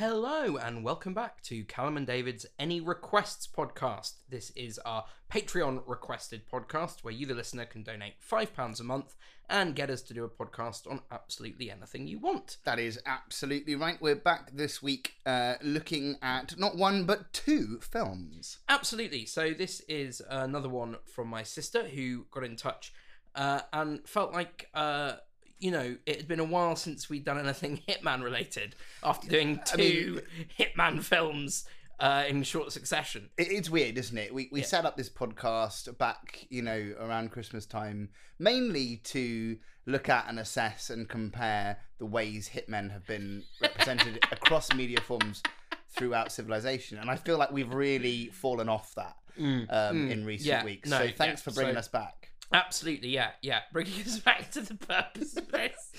Hello and welcome back to Callum and David's Any Requests podcast. This is our Patreon requested podcast where you, the listener, can donate £5 a month and get us to do a podcast on absolutely anything you want. That is absolutely right. We're back this week looking at not one but two films. Absolutely. So this is another one from my sister who got in touch and felt like... it had been a while since we'd done anything Hitman related after doing two Hitman films in short succession. It's weird, isn't it? We set up this podcast back, around Christmas time, mainly to look at and assess and compare the ways hitmen have been represented across media forms throughout civilization. And I feel like we've really fallen off that in recent weeks. So thanks for bringing us back. Absolutely, yeah. Bringing us back to the purpose of this.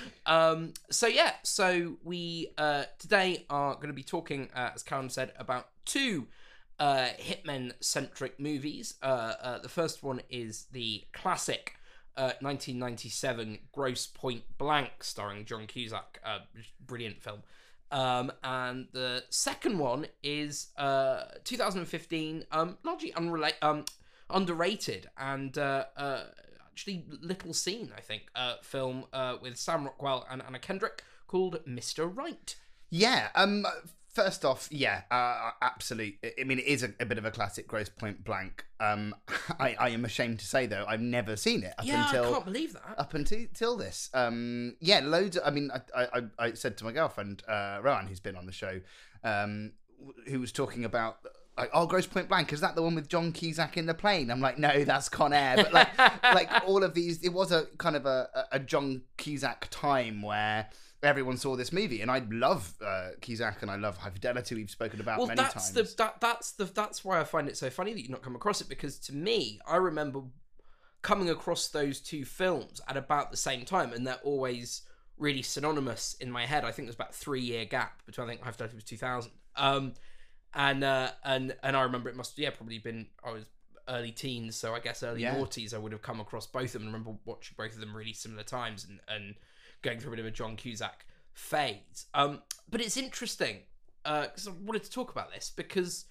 So we today are going to be talking, as Callum said, about two Hitmen-centric movies. The first one is the classic 1997 Grosse Pointe Blank, starring John Cusack. Brilliant film. And the second one is 2015, largely underrated and actually little seen, I think, film with Sam Rockwell and Anna Kendrick called Mr. Right. Yeah, first off, absolutely. I mean, it is a bit of a classic, Grosse Pointe Blank. I am ashamed to say, though, I've never seen it I can't believe that. Up until this. Loads of, I said to my girlfriend, Rowan, who's been on the show, who was talking about... Grosse Pointe Blank, is that the one with John Cusack in the plane? I'm like, no, that's Con Air. But like all of these, it was a kind of a John Cusack time where everyone saw this movie, and I love Cusack and I love High Fidelity. We've spoken about many times. That's why I find it so funny that you've not come across it, because to me, I remember coming across those two films at about the same time, and they're always really synonymous in my head. I think there's about a 3-year gap between, I think High Fidelity was 2000. And I remember it must probably been, I was early teens, so I guess early noughties I would have come across both of them. I remember watching both of them really similar times and going through a bit of a John Cusack phase. But it's interesting because I wanted to talk about this because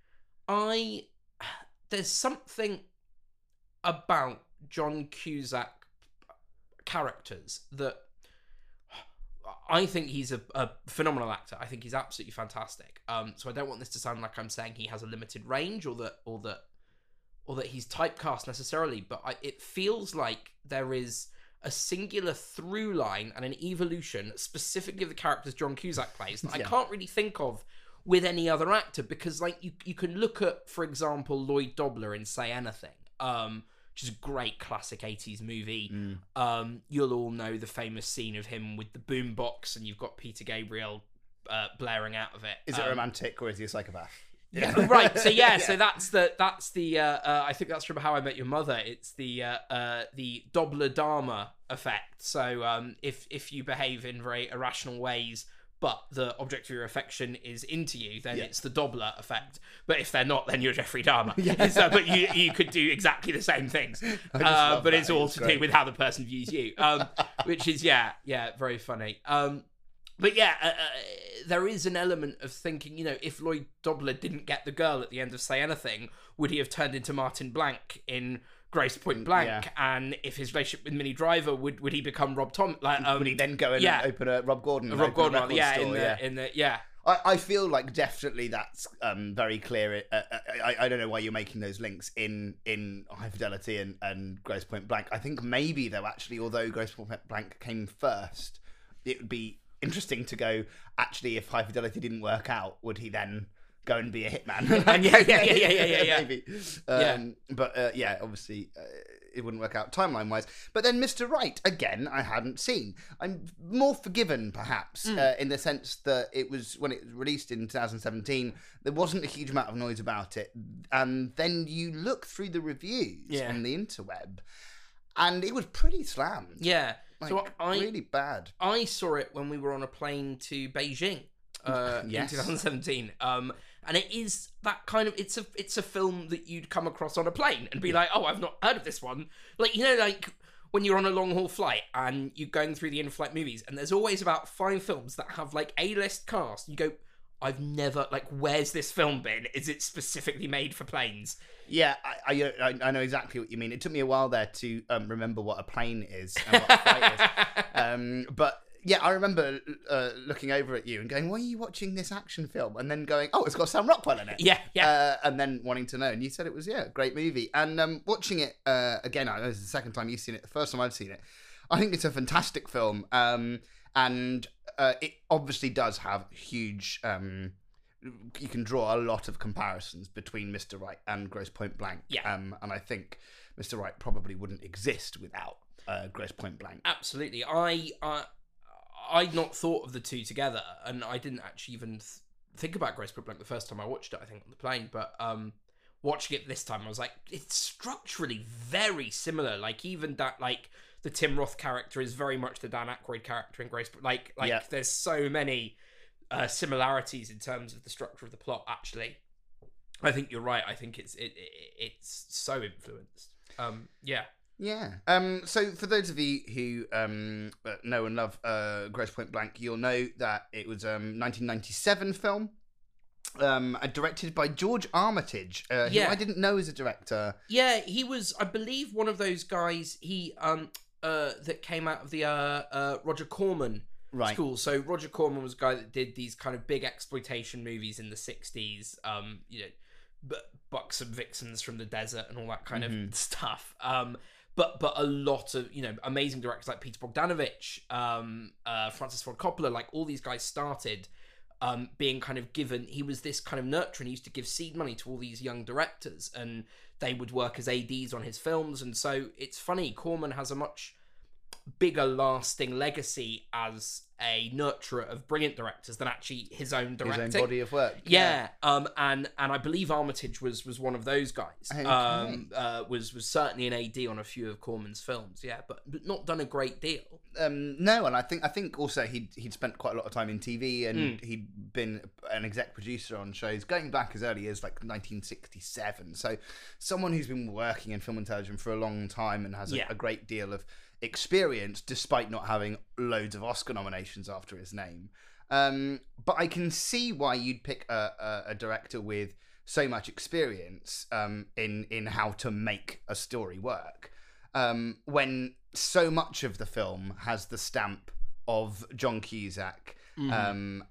there's something about John Cusack characters that I think he's a phenomenal actor. I think he's absolutely fantastic. So I don't want this to sound like I'm saying he has a limited range or that he's typecast necessarily. But it feels like there is a singular through line and an evolution specifically of the characters John Cusack plays that I can't really think of with any other actor, because like you can look at, for example, Lloyd Dobler in Say Anything. Which is a great classic 80s movie. You'll all know the famous scene of him with the boombox, and you've got Peter Gabriel blaring out of it. Is it romantic or is he a psychopath? Yeah, right. So so that's the I think that's from How I Met Your Mother. It's the Dobler Dharma effect. So if you behave in very irrational ways, but the object of your affection is into you, then it's the Dobler effect. But if they're not, then you're Jeffrey Dahmer. But you could do exactly the same things. But it's all to do with how the person views you, which is, very funny. There is an element of thinking, if Lloyd Dobler didn't get the girl at the end of Say Anything, would he have turned into Martin Blanc in Grosse Pointe Blank? Yeah. And if his relationship with Minnie Driver, would he become Rob Tom? Would he then go and open a Rob Gordon? I feel like definitely that's very clear. I don't know why you're making those links in High Fidelity and Grosse Pointe Blank. I think maybe though, actually, although Grosse Pointe Blank came first, it would be interesting to go, actually, if High Fidelity didn't work out, would he then go and be a hitman? Maybe. But obviously it wouldn't work out timeline wise. But then Mr. Right, again, I hadn't seen. I'm more forgiven perhaps in the sense that it was, when it was released in 2017, there wasn't a huge amount of noise about it, and then you look through the reviews on the interweb and it was pretty slammed. So really bad. I saw it when we were on a plane to Beijing in 2017. And it is that kind of, it's a film that you'd come across on a plane and be like, oh, I've not heard of this one. Like, like when you're on a long haul flight and you're going through the in-flight movies, and there's always about 5 films that have like A-list cast. You go, I've never, like, where's this film been? Is it specifically made for planes? Yeah, I know exactly what you mean. It took me a while there to remember what a plane is and what a fight is. But yeah, I remember looking over at you and going, "Why are you watching this action film?" And then going, "Oh, it's got Sam Rockwell in it." Yeah. And then wanting to know, and you said it was a great movie. And watching it again, I know this is the second time you've seen it. The first time I've seen it, I think it's a fantastic film. And it obviously does have huge. You can draw a lot of comparisons between Mr. Right and Grosse Pointe Blank. Yeah. And I think Mr. Right probably wouldn't exist without Grosse Pointe Blank. Absolutely. I'd not thought of the two together, and I didn't actually even think about Grosse Pointe Blank the first time I watched it, I think, on the plane. But watching it this time, I was like, it's structurally very similar. Like, even that, like, the Tim Roth character is very much the Dan Aykroyd character in Grosse Pointe. Like there's so many similarities in terms of the structure of the plot. Actually, I think you're right. I think it's so influenced. Yeah. So for those of you who know and love Grosse Pointe Blank, you'll know that it was a 1997 film, directed by George Armitage, who I didn't know as a director. Yeah, he was, I believe, one of those guys. He that came out of the Roger Corman school. So Roger Corman was a guy that did these kind of big exploitation movies in the 60s. Bucks and Vixens from the Desert and all that kind of stuff. But a lot of, amazing directors like Peter Bogdanovich, Francis Ford Coppola, like all these guys started being kind of given, he was this kind of nurturer, and he used to give seed money to all these young directors, and they would work as ADs on his films. And so it's funny, Corman has a much bigger lasting legacy as a nurturer of brilliant directors than actually his own directing. His own body of work. Yeah. And I believe Armitage was one of those guys. Okay. Was certainly an AD on a few of Corman's films, yeah, but not done a great deal. No, and I think also he'd spent quite a lot of time in TV, and he'd been an exec producer on shows going back as early as like 1967. So someone who's been working in film and television for a long time and has a great deal of experience, despite not having loads of Oscar nominations after his name. But I can see why you'd pick a director with so much experience in how to make a story work, when so much of the film has the stamp of John Cusack and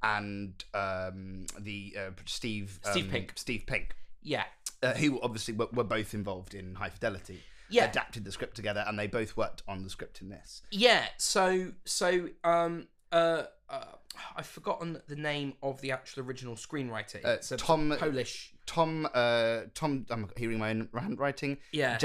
Steve Pink. Yeah. Who obviously were both involved in High Fidelity. Yeah. Adapted the script together, and they both worked on the script in this. Yeah, I've forgotten the name of the actual original screenwriter. It's a Polish. Tom. I'm hearing my own handwriting. Yeah.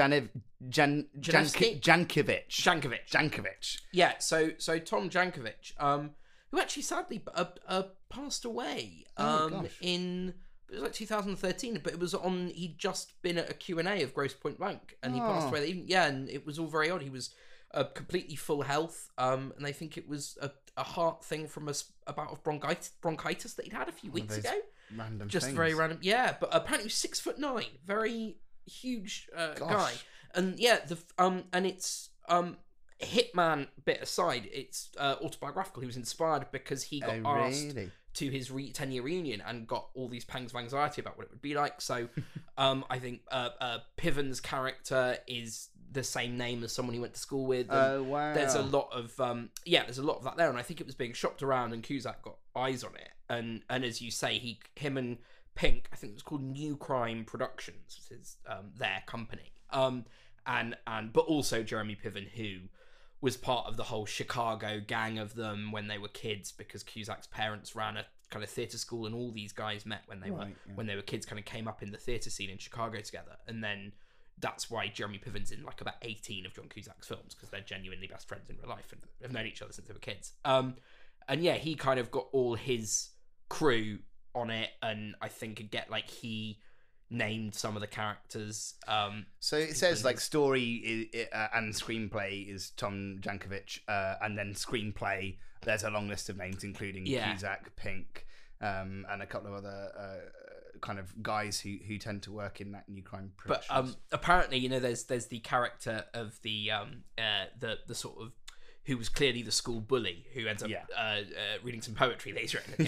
Jankovic. Yeah. So Tom Jankovic, who actually sadly passed away. In. It was like 2013, but it was on. He'd just been at a Q&A of Grosse Pointe Blank, and he passed away. And it was all very odd. He was completely full health, and I think it was a heart thing from a bout of bronchitis that he'd had a few weeks ago. Random just things. Very random. Yeah, but apparently he was 6'9", very huge guy. And yeah, and it's Hitman bit aside, it's autobiographical. He was inspired because he got asked to his 10-year reunion and got all these pangs of anxiety about what it would be like. So I think Piven's character is the same name as someone he went to school with. Oh, wow. There's a lot of that there, and I think it was being shopped around, and Cusack got eyes on it. And as you say, him and Pink, I think it was called New Crime Productions, was his their company. But also Jeremy Piven, who was part of the whole Chicago gang of them when they were kids, because Cusack's parents ran a kind of theatre school, and all these guys met when they were kids, kind of came up in the theatre scene in Chicago together. And then that's why Jeremy Piven's in like about 18 of John Cusack's films, because they're genuinely best friends in real life and have known each other since they were kids. And yeah, he kind of got all his crew on it, and I think he named some of the characters. So it says like story and screenplay is Tom Jankovic, and then screenplay there's a long list of names including Cusack, Pink, and a couple of other kind of guys who tend to work in that New Crime Productions. But apparently, there's the character of the sort of, who was clearly the school bully, who ends up reading some poetry later in. Yeah.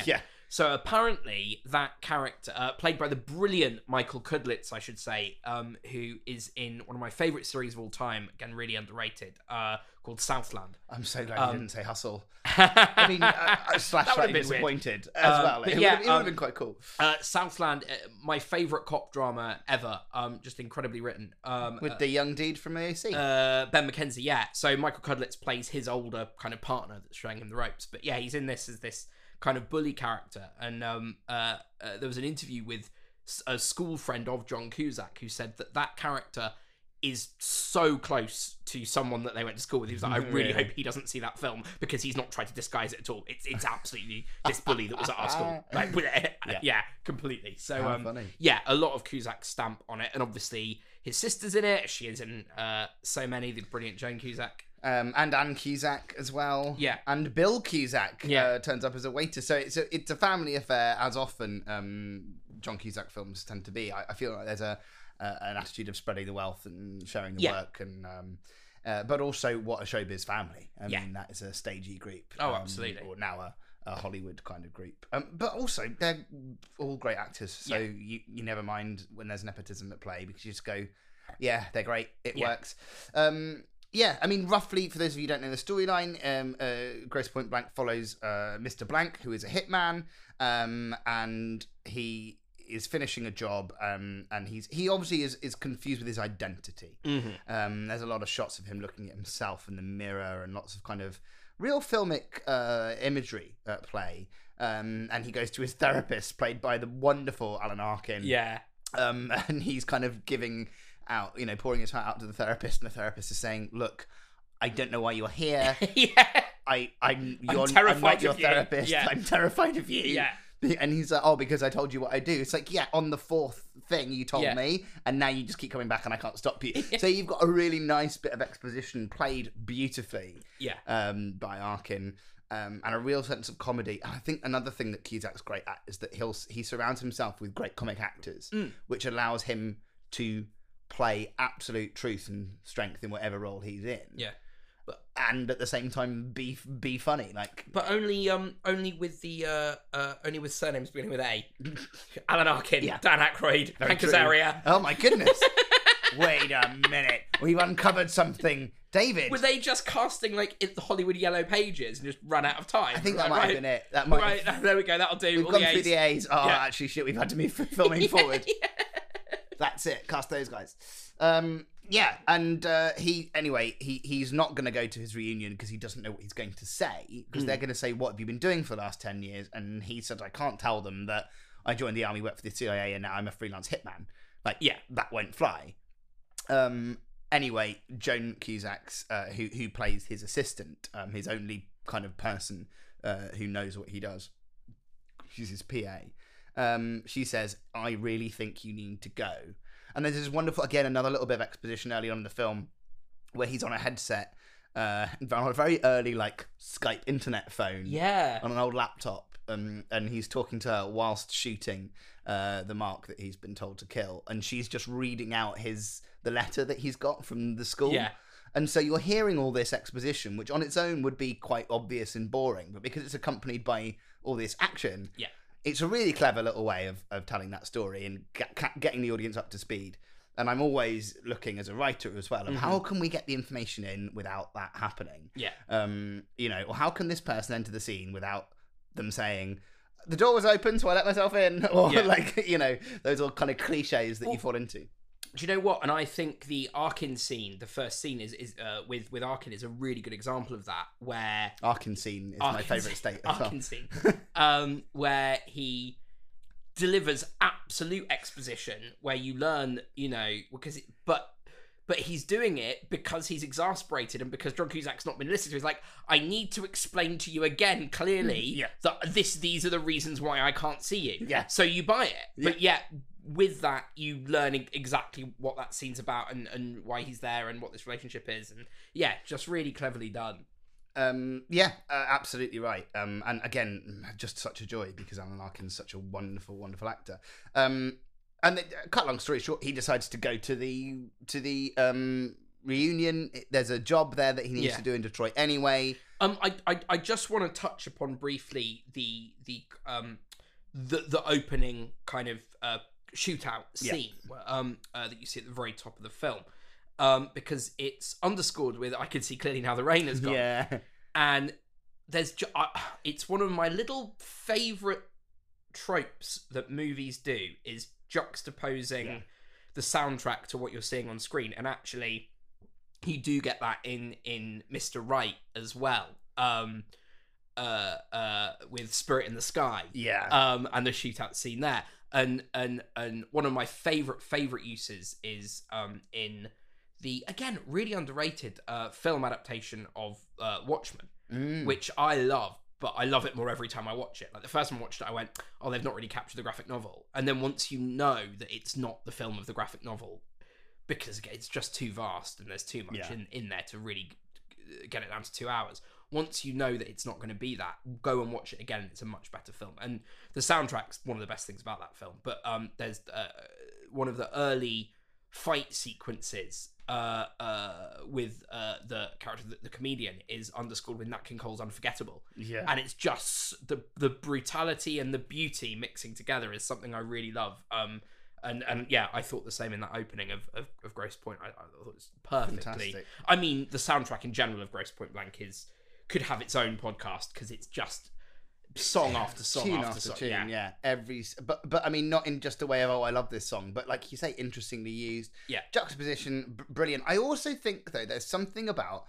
So apparently that character, played by the brilliant Michael Kudlitz, I should say, who is in one of my favourite series of all time, again, really underrated, called Southland. I'm so glad you didn't say Hustle. I mean, slightly disappointed as well. It would have been quite cool. Southland, my favourite cop drama ever. Just incredibly written. With the young dude from AOC. Ben McKenzie, yeah. So Michael Kudlitz plays his older kind of partner that's showing him the ropes. But yeah, he's in this as this kind of bully character. And there was an interview with a school friend of John Cusack who said that character is so close to someone that they went to school with. He was like, I really hope he doesn't see that film because he's not trying to disguise it at all. It's absolutely this bully that was at our school. Like, yeah, completely. So, funny. yeah, a lot of Cusack's stamp on it. And obviously his sister's in it. She is in so many, the brilliant Joan Cusack. And Anne Cusack as well. Yeah. And Bill Cusack turns up as a waiter. So it's a family affair, as often John Cusack films tend to be. I feel like there's an attitude of spreading the wealth and sharing the work, and but also what a showbiz family. I mean, that is a stagey group. Oh, absolutely. Or now a Hollywood kind of group. But also they're all great actors, so you never mind when there's nepotism at play because you just go, yeah, they're great. It works. Yeah, I mean, roughly, for those of you who don't know the storyline, Grosse Pointe Blank follows Mr. Blank, who is a hitman, and he is finishing a job, and he obviously is confused with his identity. Mm-hmm. There's a lot of shots of him looking at himself in the mirror, and lots of kind of real filmic imagery at play. And he goes to his therapist, played by the wonderful Alan Arkin. Yeah. And he's kind of giving out, pouring his heart out to the therapist, and the therapist is saying, look, I don't know why you're here. I'm not your therapist. Yeah. I'm terrified of you. Yeah. And he's like, oh, because I told you what I do. It's like, yeah, on the fourth thing you told me, and now you just keep coming back and I can't stop you. So you've got a really nice bit of exposition played beautifully by Arkin, and a real sense of comedy. And I think another thing that Cusack's great at is that he surrounds himself with great comic actors, which allows him to play absolute truth and strength in whatever role he's in. Yeah. And at the same time be funny, but only with the only with surnames beginning with A. Alan Arkin, Dan Aykroyd, Hank Azaria. Oh my goodness! Wait a minute, we've uncovered something, David. Were they just casting the Hollywood Yellow Pages and just run out of time? I think that might have been it. That might. There we go. That'll do. We've gone through the A's. Oh, actually, shit. We've had to move filming forward. That's it. Cast those guys. Yeah, and he's not going to go to his reunion because he doesn't know what he's going to say, because they're going to say, what have you been doing for the last 10 years? And he said, I can't tell them that I joined the army, worked for the CIA, and now I'm a freelance hitman. That won't fly. Anyway, Joan Cusack's, who plays his assistant, his only kind of person who knows what he does. She's his PA. She says, I really think you need to go. And there's this wonderful, again, another little bit of exposition early on in the film where he's on a headset, on a very early, Skype internet phone. Yeah. On an old laptop. And he's talking to her whilst shooting the mark that he's been told to kill. And she's just reading out the letter that he's got from the school. Yeah. And so you're hearing all this exposition, which on its own would be quite obvious and boring. But because it's accompanied by all this action... Yeah. It's a really clever little way of telling that story and getting the audience up to speed. And I'm always looking as a writer as well of how can we get the information in without that happening? Yeah. Or how can this person enter the scene without them saying, the door was open, so I let myself in? Or those are kind of cliches that you fall into. Do you know what? And I think the Arkin scene, the first scene is with Arkin is a really good example of that, where Arkin scene is my favourite state as Arkin scene, where he delivers absolute exposition, where you learn, but he's doing it because he's exasperated and because John Cusack's not been listened to. He's like, I need to explain to you again clearly that these are the reasons why I can't see you. Yeah. So you buy it, but yet. With that, you learn exactly what that scene's about and why he's there and what this relationship is. And just really cleverly done. Absolutely right. And again, just such a joy because Alan Arkin's such a wonderful, wonderful actor. And cut long story short, he decides to go to the reunion. There's a job there that he needs to do in Detroit anyway. I just want to touch upon briefly the the opening kind of shootout scene that you see at the very top of the film, because it's underscored with I can see clearly now the rain has gone. Yeah. And there's it's one of my little favorite tropes that movies do is juxtaposing the soundtrack to what you're seeing on screen, and actually you do get that in Mr. Right as well, with Spirit in the Sky, and the shootout scene there, and one of my favorite uses is in the, again, really underrated film adaptation of Watchmen, which I love, but I love it more every time I watch it. Like, the first time I watched it, I went, oh, they've not really captured the graphic novel. And then once you know that it's not the film of the graphic novel, because again, it's just too vast and there's too much in there to really get it down to 2 hours. Once you know that it's not going to be that, go and watch it again. It's a much better film. And the soundtrack's one of the best things about that film. But there's one of the early fight sequences with the character, the comedian, is underscored with Nat King Cole's Unforgettable. Yeah. And it's just the brutality and the beauty mixing together is something I really love. And yeah, I thought the same in that opening of Grosse Pointe. I thought it was perfectly. Fantastic. I mean, the soundtrack in general of Grosse Pointe Blank could have its own podcast, because it's just song after song tune after song. Tune, but I mean, not in just a way of, oh, I love this song, but like you say, interestingly used. Yeah. Juxtaposition, brilliant. I also think, though, there's something about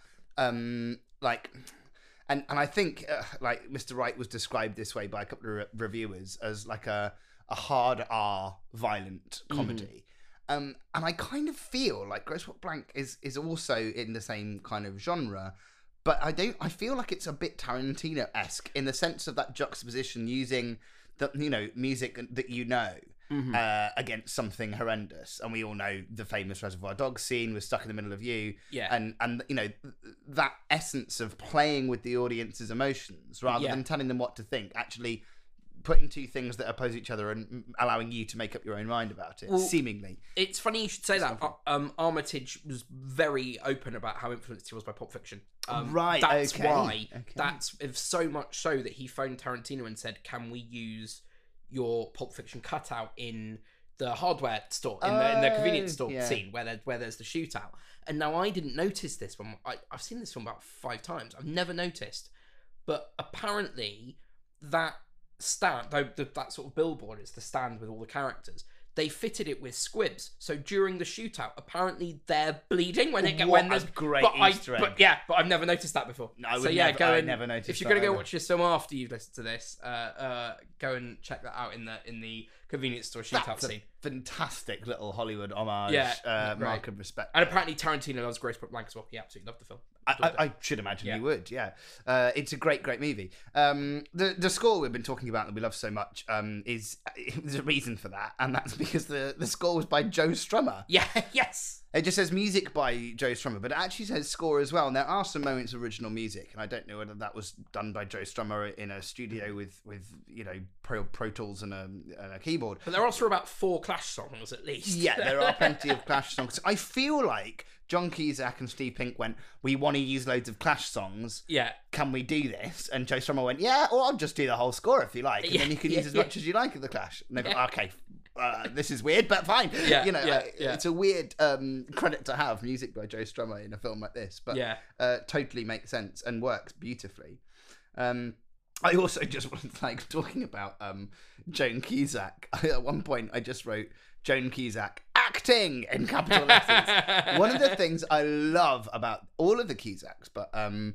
like, and I think like Mr. Right was described this way by a couple of reviewers as like a hard R violent comedy. And I kind of feel like Grosse Pointe Blank is also in the same kind of genre. But I feel like it's a bit Tarantino-esque in the sense of that juxtaposition, using the music that against something horrendous. And we all know the famous Reservoir Dogs scene was Stuck in the Middle of You. Yeah. And that essence of playing with the audience's emotions rather than telling them what to think, actually putting two things that oppose each other and allowing you to make up your own mind about it, seemingly. It's funny you should say that. Armitage was very open about how influenced he was by Pulp Fiction. Right, that's why. That's so much so that he phoned Tarantino and said, can we use your Pulp Fiction cutout in the hardware store, in the convenience store scene where there's the shootout. And now, I didn't notice this one. I've seen this film about 5 times. I've never noticed. But apparently that stand, that sort of billboard is the stand with all the characters. They fitted it with squibs, so during the shootout, apparently they're bleeding when there's great Easter egg. But I've never noticed that before. No, I never noticed. If you're gonna go watch this film after you've listened to this, go and check that out in the convenience store shootout scene. Fantastic little Hollywood homage, mark of respect. And apparently Tarantino loves Grosse Pointe Blank as well. He absolutely loved the film. I should imagine he would, it's a great movie. The score we've been talking about that we love so much there's a reason for that, and that's because the score was by Joe Strummer. Yeah, yes. It just says music by Joe Strummer, but it actually says score as well. And there are some moments of original music, and I don't know whether that was done by Joe Strummer in a studio with Pro Tools and a keyboard. But there are also about 4 Clash songs at least. Yeah, there are plenty of Clash songs. I feel like John Cusack and Steve Pink went, we want to use loads of Clash songs. Yeah. Can we do this? And Joe Strummer went, yeah, or I'll just do the whole score if you like. And then you can use as much as you like of the Clash. And they go, okay, this is weird, but fine. It's a weird credit to have, music by Joe Strummer in a film like this. But totally makes sense and works beautifully. I also just wanted to, talking about Joan Cusack. At one point, I just wrote Joan Cusack acting in capital letters. One of the things I love about all of the Cusacks, but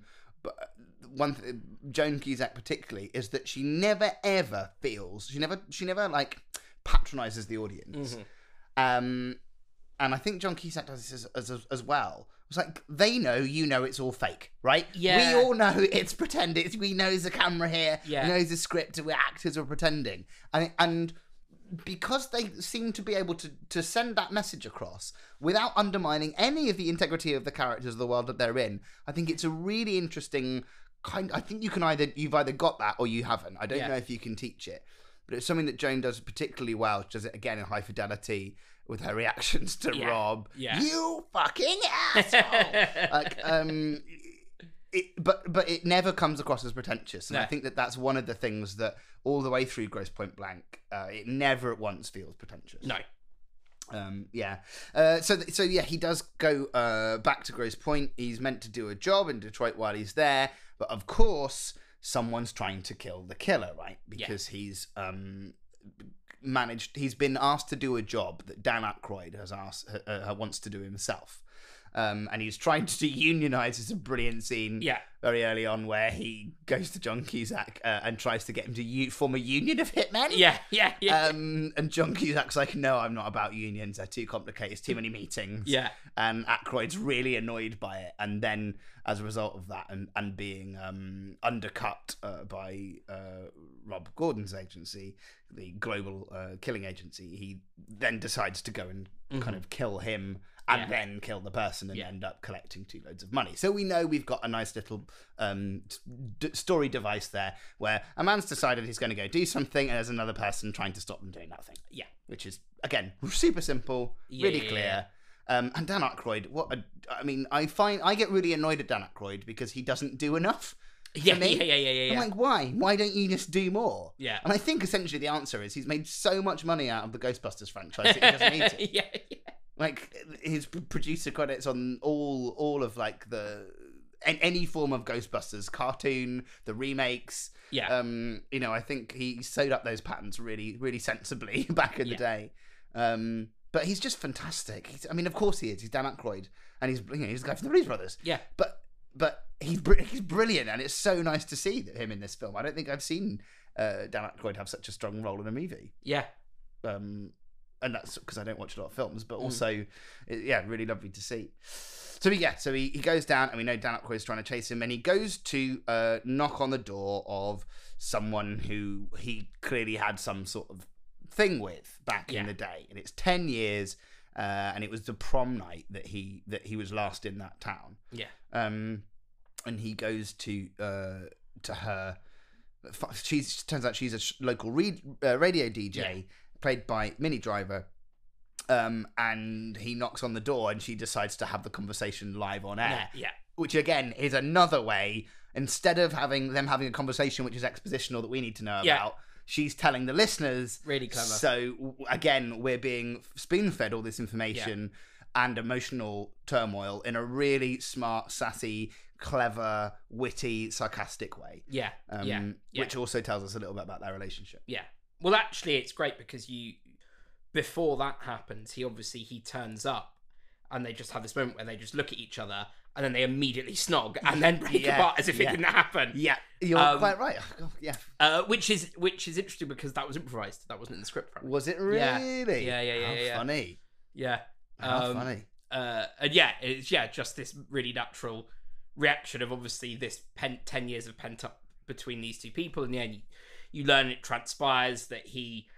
Joan Cusack particularly, is that she never ever feels, she never patronizes the audience. And I think John Cusack does this as well. It's like, they know, it's all fake, right? Yeah. We all know it's pretend. We know there's a camera here. Yeah. We know there's a script. We're actors. We're pretending. And because they seem to be able to send that message across without undermining any of the integrity of the characters of the world that they're in, I think it's a really interesting kind. I think you've either got that or you haven't. I don't know if you can teach it, but it's something that Joan does particularly well. She does it again in High Fidelity with her reactions to Rob. Yeah. You fucking asshole! but it never comes across as pretentious, and No. I think that's one of the things that all the way through Grosse Pointe Blank, it never at once feels pretentious. No. So he does go back to Grosse Pointe. He's meant to do a job in Detroit while he's there, but of course someone's trying to kill the killer, right? Because he's been asked to do a job that Dan Aykroyd wants to do himself. And he's trying to unionize. It's a brilliant scene very early on where he goes to John Cusack and tries to get him to form a union of hitmen. Yeah. And John Cusack's like, no, I'm not about unions. They're too complicated. It's too many meetings. Yeah. And Aykroyd's really annoyed by it. And then as a result of that and being undercut by Rob Gordon's agency, the global killing agency, he then decides to go and kind of kill him and then kill the person and end up collecting 2 loads of money. So we know we've got a nice little story device there where a man's decided he's going to go do something and there's another person trying to stop them doing that thing. Yeah. Which is, again, super simple, really clear. And Dan Aykroyd, I get really annoyed at Dan Aykroyd because he doesn't do enough. Yeah. I'm like, why? Why don't you just do more? Yeah. And I think essentially the answer is he's made so much money out of the Ghostbusters franchise that he doesn't need to. Yeah. Like his producer credits on all of like any form of Ghostbusters cartoon, the remakes. Yeah. I think he sewed up those patterns really, really sensibly back in the day. But he's just fantastic. Of course he is. He's Dan Aykroyd, and he's the guy from the Blues Brothers. Yeah. But he's brilliant, and it's so nice to see him in this film. I don't think I've seen Dan Aykroyd have such a strong role in a movie. Yeah. And that's because I don't watch a lot of films, but also, really lovely to see. So he goes down, and we know Dan Aykroyd's trying to chase him, and he goes to knock on the door of someone who he clearly had some sort of thing with back in the day, and it's 10 years, and it was the prom night that he was last in that town. Yeah. And he goes to her. Turns out she's a local radio DJ. Played by Minnie Driver, and he knocks on the door and she decides to have the conversation live on air. Yeah. Which again is another way, instead of having a conversation which is expositional that we need to know about, she's telling the listeners. Really clever. So again, we're being spoon-fed all this information and emotional turmoil in a really smart, sassy, clever, witty, sarcastic way. Yeah. Which also tells us a little bit about their relationship. Yeah. Well, actually, it's great because before that happens, he turns up and they just have this moment where they just look at each other and then they immediately snog and then break apart as if it didn't happen. Yeah, you're quite right. Yeah. Which is interesting because that was improvised. That wasn't in the script. Frankly. Was it really? Yeah. How funny. Yeah. How funny. And it's just this really natural reaction of obviously this 10 years of pent up between these two people, and you learn it transpires that he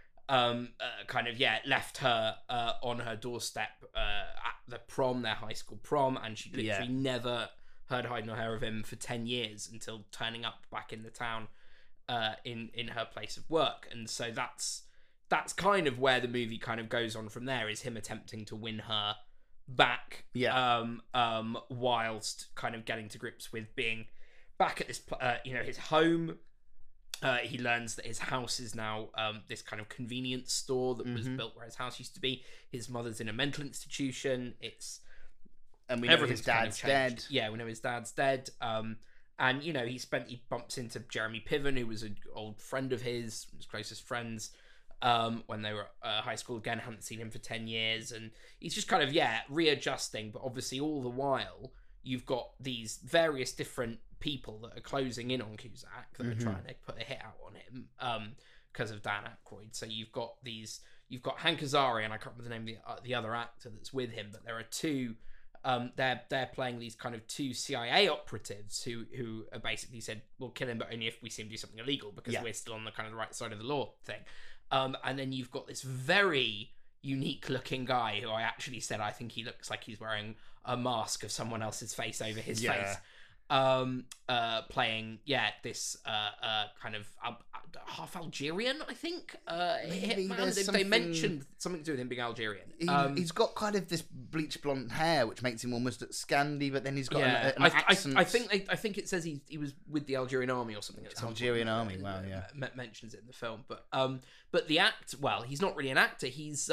left her on her doorstep at the prom, their high school prom, and she literally never heard hide nor hair of him for 10 years until turning up back in the town in her place of work. And so that's kind of where the movie kind of goes on from there, is him attempting to win her back whilst kind of getting to grips with being back at this his home. He learns that his house is now this kind of convenience store that was built where his house used to be. His mother's in a mental institution. And we know his dad's dead. Yeah, we know his dad's dead. And he bumps into Jeremy Piven, who was an old friend of his closest friends, when they were at high school. Again, hadn't seen him for 10 years, and he's just kind of readjusting. But obviously, all the while, you've got these various different people that are closing in on Cusack that are trying to put a hit out on him because of Dan Aykroyd. So you've got Hank Azaria, and I can't remember the name of the other actor that's with him, but there are two. They're playing these kind of two CIA operatives who are basically said, we'll kill him, but only if we see him do something illegal, because we're still on the kind of the right side of the law thing. And then you've got this very unique looking guy who I actually said I think he looks like he's wearing a mask of someone else's face over his face. playing this kind of half Algerian, I think. Maybe hitman. there's They something- mentioned something to do with him being Algerian. He's got kind of this bleach blonde hair, which makes him almost look Scandi, but then he's got yeah, an accent. I think it says he was with the Algerian army or something. At some Algerian point. army, wow, yeah. Mentions it in the film, but the he's not really an actor. He's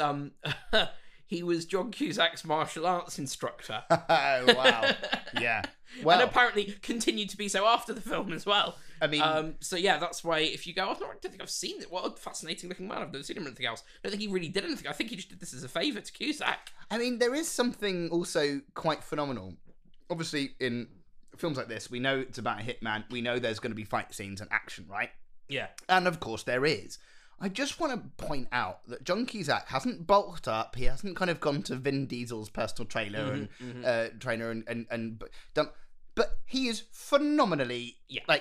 he was John Cusack's martial arts instructor. Oh, wow. Yeah. Well, and apparently continued to be so after the film as well. I mean, so yeah, that's why if you go, I don't think I've seen it. What a fascinating looking man! I've never seen him in anything else. I don't think he really did anything. I think he just did this as a favour to Cusack. I mean, there is something also quite phenomenal. Obviously, in films like this, we know it's about a hitman. We know there's going to be fight scenes and action, right? Yeah. And of course, there is. I just want to point out that John Cusack hasn't bulked up. He hasn't kind of gone to Vin Diesel's personal trainer trainer and done. But he is phenomenally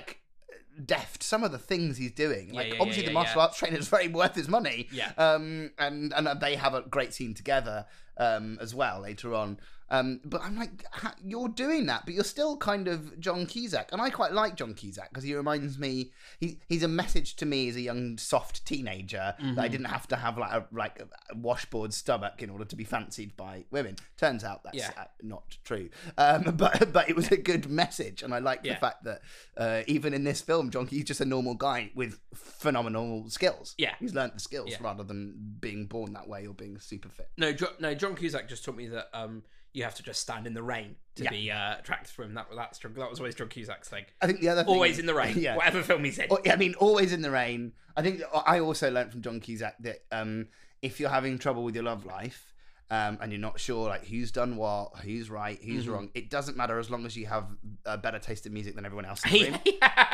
deft. Some of the things he's doing, obviously the martial arts trainer is very worth his money. Yeah. And they have a great scene together as well later on. But I'm like, you're doing that, but you're still kind of John Cusack, and I quite like John Cusack because he reminds me. He's a message to me as a young, soft teenager that I didn't have to have like a washboard stomach in order to be fancied by women. Turns out that's not true. But it was a good message, and I like the fact that even in this film, he's just a normal guy with phenomenal skills. Yeah, he's learnt the skills rather than being born that way or being super fit. No, John Cusack just taught me that you have to just stand in the rain to be attracted to him. That was always John Cusack's thing. I think the other thing, always in the rain, whatever film he's in. I mean, always in the rain. I think I also learned from John Cusack that if you're having trouble with your love life and you're not sure like who's done what, who's right, who's wrong, it doesn't matter as long as you have a better taste in music than everyone else in the room.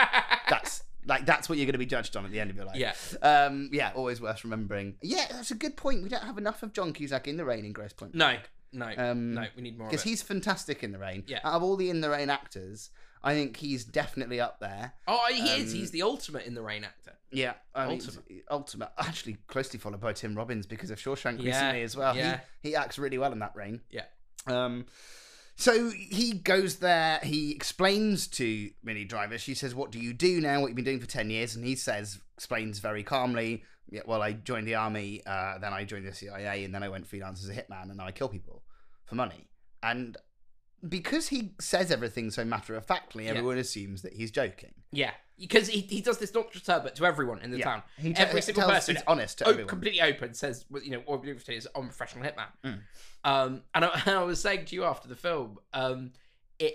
That's what you're going to be judged on at the end of your life. Yeah. Always worth remembering. Yeah, that's a good point. We don't have enough of John Cusack in the rain in Grosse Pointe. No, we need more. Because he's fantastic in the rain. Yeah. Out of all the in the rain actors, I think he's definitely up there. Oh, he is. He's the ultimate in the rain actor. Yeah, ultimate. Actually, closely followed by Tim Robbins because of Shawshank recently as well. Yeah. He acts really well in that rain. Yeah. So he goes there. He explains to Minnie Driver. She says, "What do you do now? What you've been doing for 10 years?" And he explains very calmly. Yeah, well, I joined the army, then I joined the CIA, and then I went freelance as a hitman, and now I kill people for money. And because he says everything so matter-of-factly, everyone assumes that he's joking. Yeah, because he does this not just to her, but to everyone in the town. Every single person is honest to everyone. Completely open, says, what we're doing is I'm a professional hitman. And I was saying to you after the film, it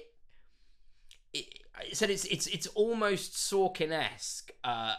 said it's almost Sorkin-esque,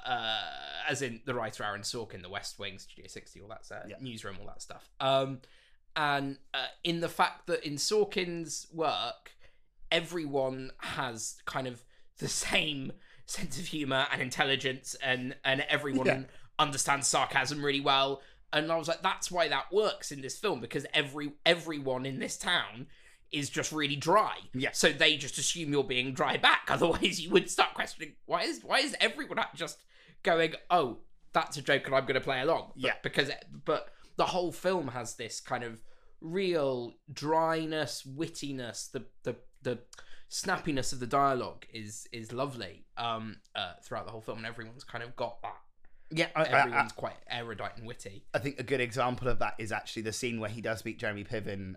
as in the writer Aaron Sorkin, The West Wing, Studio 60, all that newsroom, all that stuff. And in the fact that in Sorkin's work, everyone has kind of the same sense of humour and intelligence, and everyone understands sarcasm really well. And I was like, that's why that works in this film, because everyone in this town is just really dry. Yeah. So they just assume you're being dry back. Otherwise, you would start questioning, why is everyone just going, oh, that's a joke and I'm going to play along? But the whole film has this kind of real dryness, wittiness, the snappiness of the dialogue is lovely throughout the whole film, and everyone's kind of got that. Yeah, everyone's quite erudite and witty. I think a good example of that is actually the scene where he does meet Jeremy Piven,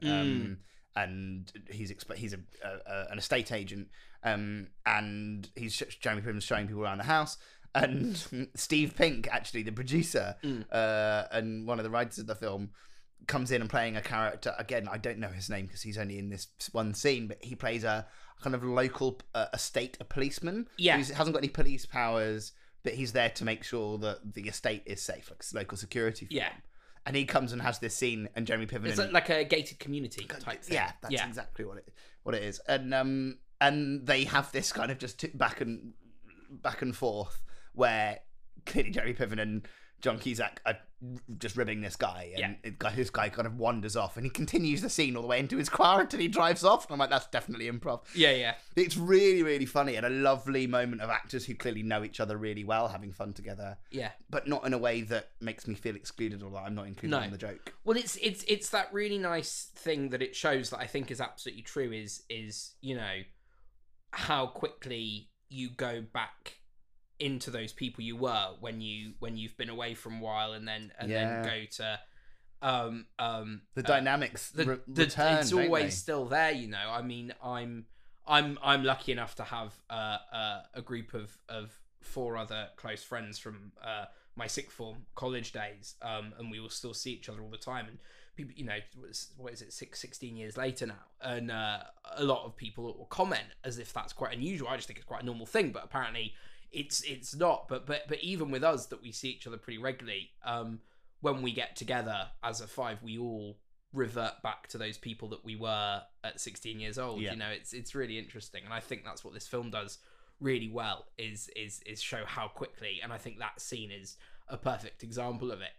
and he's an estate agent, and Jeremy Piven's showing people around the house, and Steve Pink, actually the producer, and one of the writers of the film, comes in and playing a character. Again, I don't know his name because he's only in this one scene, but he plays a kind of local estate, a policeman. Yeah, who hasn't got any police powers, but he's there to make sure that the estate is safe, like local security for him. And he comes and has this scene, and Jeremy Piven. It's like a gated community type thing. Yeah, that's exactly what it is. And they have this kind of just back and forth where clearly Jeremy Piven and John Cusack are just ribbing this guy, and this guy kind of wanders off, and he continues the scene all the way into his car until he drives off. And I'm like, that's definitely improv. Yeah. It's really, really funny, and a lovely moment of actors who clearly know each other really well, having fun together. Yeah, but not in a way that makes me feel excluded or that I'm not included in the joke. Well, it's that really nice thing that it shows that I think is absolutely true. Is how quickly you go back into those people you were when you've been away from a while, and then go to the dynamics return. It's don't always they? still there, you know. I mean, I'm lucky enough to have a group of 4 other close friends from my sixth form college days, and we will still see each other all the time. And people, you know, what is it, 16 years later now, and a lot of people will comment as if that's quite unusual. I just think it's quite a normal thing, but apparently it's not. But even with us, that we see each other pretty regularly, when we get together as a 5, we all revert back to those people that we were at 16 years old. Yeah. You know, it's really interesting, and I think that's what this film does really well, is show how quickly. And I think that scene is a perfect example of it.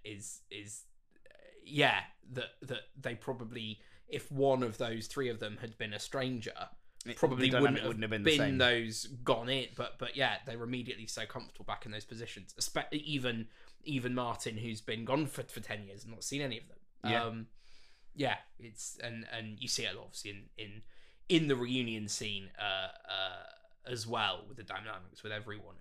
That they probably, if one of those 3 of them had been a stranger, probably wouldn't have been the same. Those gone in, but yeah, they were immediately so comfortable back in those positions. Even Martin, who's been gone for 10 years and not seen any of them. It's and you see it obviously in the reunion scene as well, with the dynamics with everyone,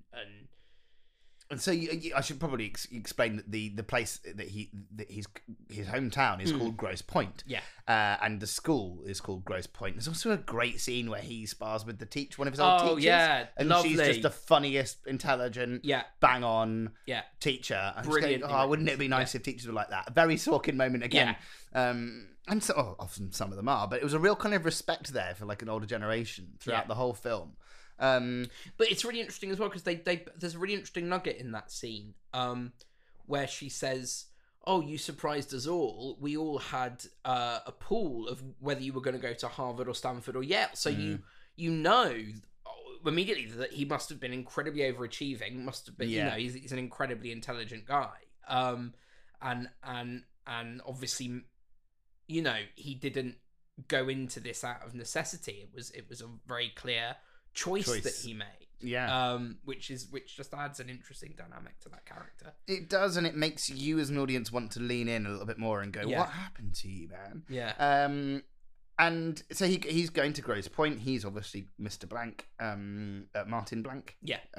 and so I should probably explain that the place that his hometown is called Grosse Pointe. Yeah. And the school is called Grosse Pointe. There's also a great scene where he spars with the teacher, one of his old teachers. Oh yeah, and lovely. she's just the funnious, intelligent, bang on teacher. And Brilliant. Wouldn't it be nice if teachers were like that? A very Sorkin moment again. And so often some of them are, but it was a real kind of respect there for like an older generation throughout the whole film. But it's really interesting as well, because there's a really interesting nugget in that scene where she says, "Oh, you surprised us all. We all had a pool of whether you were going to go to Harvard or Stanford or Yale. So you know immediately that he must have been incredibly overachieving. Must have been, you know, he's an incredibly intelligent guy. And obviously, you know, he didn't go into this out of necessity. It was a very clear choice that he made, which just adds an interesting dynamic to that character. It does, and it makes you as an audience want to lean in a little bit more and go, what happened to you, man? And so he's going to Grosse Pointe. He's obviously Mr. Blank, Martin Blank,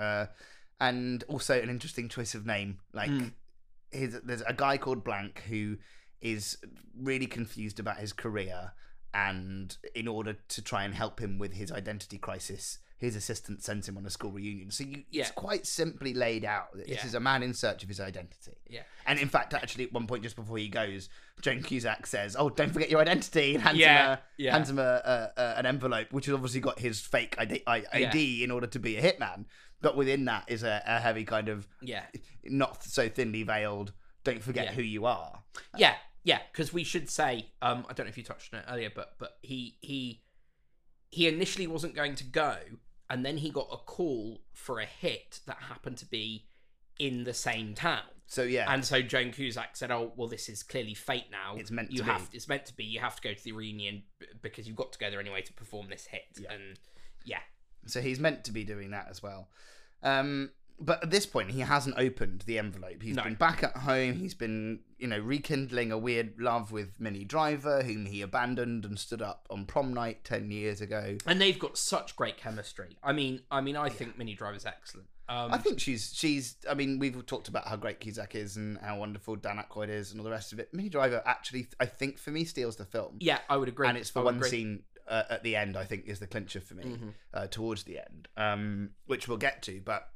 and also an interesting choice of name. Like there's a guy called Blank who is really confused about his career, and in order to try and help him with his identity crisis, his assistant sends him on a school reunion. So it's quite simply laid out that this is a man in search of his identity. Yeah. And in fact, actually, at one point just before he goes, Joan Cusack says, "Oh, don't forget your identity," and hands him an envelope, which has obviously got his fake ID in order to be a hitman. But within that is a heavy kind of not so thinly veiled, don't forget who you are. Yeah, because we should say, I don't know if you touched on it earlier, but he initially wasn't going to go, and then he got a call for a hit that happened to be in the same town. So and so Joan Cusack said, "Oh, well, this is clearly fate now. It's meant to be. It's meant to be. You have to go to the reunion because you've got to go there anyway to perform this hit." And so he's meant to be doing that as well. But at this point, he hasn't opened the envelope. He's been back at home. He's been, rekindling a weird love with Minnie Driver, whom he abandoned and stood up on prom night 10 years ago. And they've got such great chemistry. I think Minnie Driver's excellent. I think she's. I mean, we've talked about how great Cusack is and how wonderful Dan Aykroyd is and all the rest of it. Minnie Driver actually, I think, for me, steals the film. Yeah, I would agree. And it's the one scene at the end, I think, is the clincher for me, towards the end, which we'll get to, but.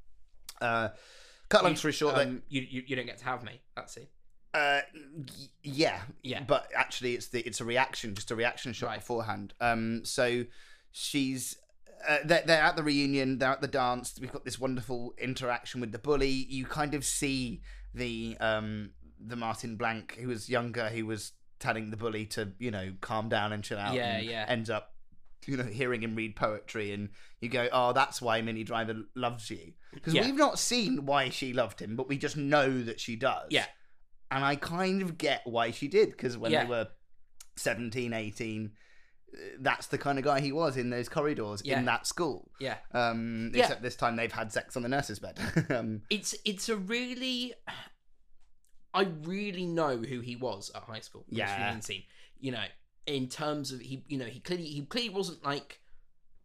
Cut long story short, you don't get to have me. That's it. Yeah. But actually, it's a reaction, just a reaction shot beforehand. So she's they're at the reunion, they're at the dance. We've got this wonderful interaction with the bully. You kind of see the Martin Blank, who was younger, who was telling the bully to calm down and chill out. Ends up hearing him read poetry, and you go, "Oh, that's why Minnie Driver loves you." Because we've not seen why she loved him, but we just know that she does. Yeah. And I kind of get why she did, because when they were 17, 18, that's the kind of guy he was in those corridors in that school. Yeah. Except this time they've had sex on the nurse's bed. It's a really... I really know who he was at high school. Scene. In terms of he clearly wasn't like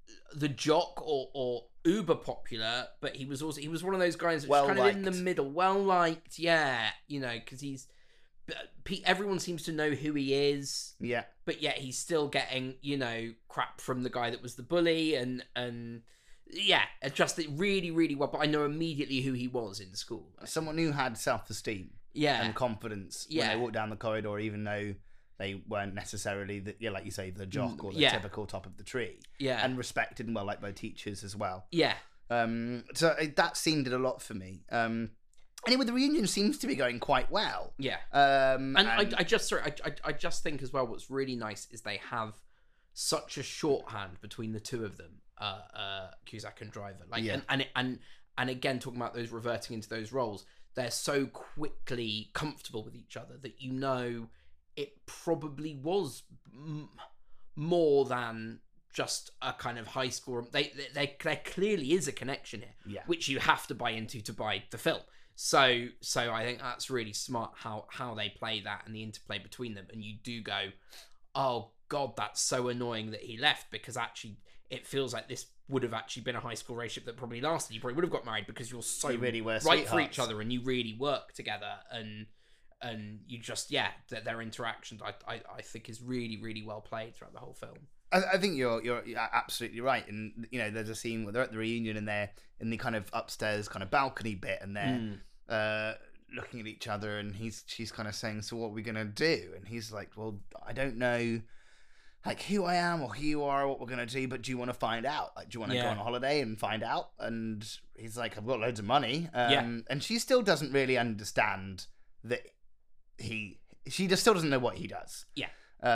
the jock or uber popular, but he was one of those guys that's Well kind of in the liked. middle, well liked, yeah, you know, because everyone seems to know who he is, Yeah. but yet he's still getting, you know, crap from the guy that was the bully, and yeah, adjusted really, really well. But I know immediately who he was in school. Someone who had self-esteem Yeah, and confidence Yeah. when they walked down the corridor, even though they weren't necessarily like you say, the jock or the Yeah. typical top of the tree, yeah, and respected and well liked by teachers as well. yeah, So that scene did a lot for me. Anyway, the reunion seems to be going quite well. yeah. And I just think as well, what's really nice is they have such a shorthand between the two of them, Cusack and Driver. Like, Yeah. and again, talking about those reverting into those roles, they're so quickly comfortable with each other that, you know, it probably was more than just a kind of high school. There clearly is a connection here, Yeah. which you have to buy into to buy the film. So I think that's really smart how they play that and the interplay between them. And you do go, oh God, that's so annoying that he left, because actually it feels like this would have actually been a high school relationship that probably lasted. You probably would have got married because you're so You really were right for each sweethearts. other and you really work together, and you just, yeah, their interactions I think is really, really well played throughout the whole film. I think you're absolutely right, and you know, there's a scene where they're at the reunion and they're in the kind of upstairs kind of balcony bit, and they're looking at each other, and she's kind of saying, "So what are we gonna do?" And he's like, "Well, I don't know, like who I am or who you are, or what we're gonna do, but do you want to find out? Like, do you want to go Yeah. on a holiday and find out?" And he's like, "I've got loads of money," Yeah. and she still doesn't really understand that she just still doesn't know what he does. Yeah.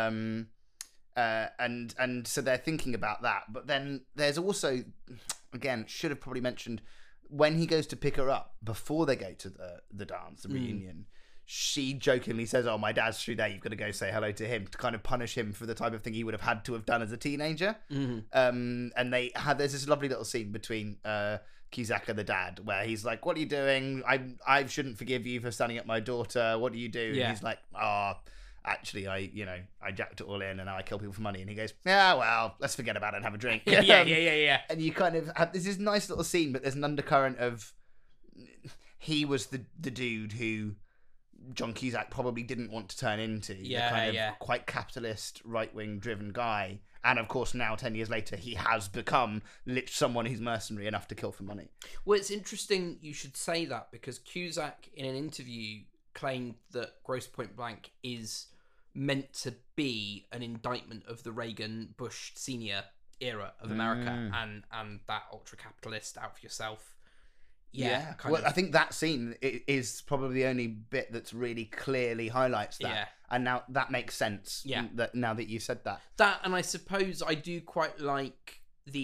And so they're thinking about that, but then there's also, again, should have probably mentioned, when he goes to pick her up before they go to the dance, the reunion, she jokingly says, "Oh, my dad's through there, you've got to go say hello to him," to kind of punish him for the type of thing he would have had to have done as a teenager. And there's this lovely little scene between Cusack and the dad where he's like, "What are you doing? I shouldn't forgive you for standing up my daughter. What do you do?" Yeah. And he's like, actually, I jacked it all in and now I kill people for money." And he goes, "Yeah, well, let's forget about it and have a drink." yeah. And you kind of have this nice little scene, but there's an undercurrent of, he was the dude who John Cusack probably didn't want to turn into. The kind of quite capitalist, right-wing driven guy. And of course, now 10 years later, he has become someone who's mercenary enough to kill for money. Well, it's interesting you should say that, because Cusack, in an interview, claimed that Grosse Pointe Blank is meant to be an indictment of the Reagan-Bush Senior era of America, and that ultra-capitalist, out for yourself. Yeah. Well, I think that scene is probably the only bit that's really clearly highlights that. Yeah. And now that makes sense. Yeah. Now that you said that. That, and I suppose I do quite like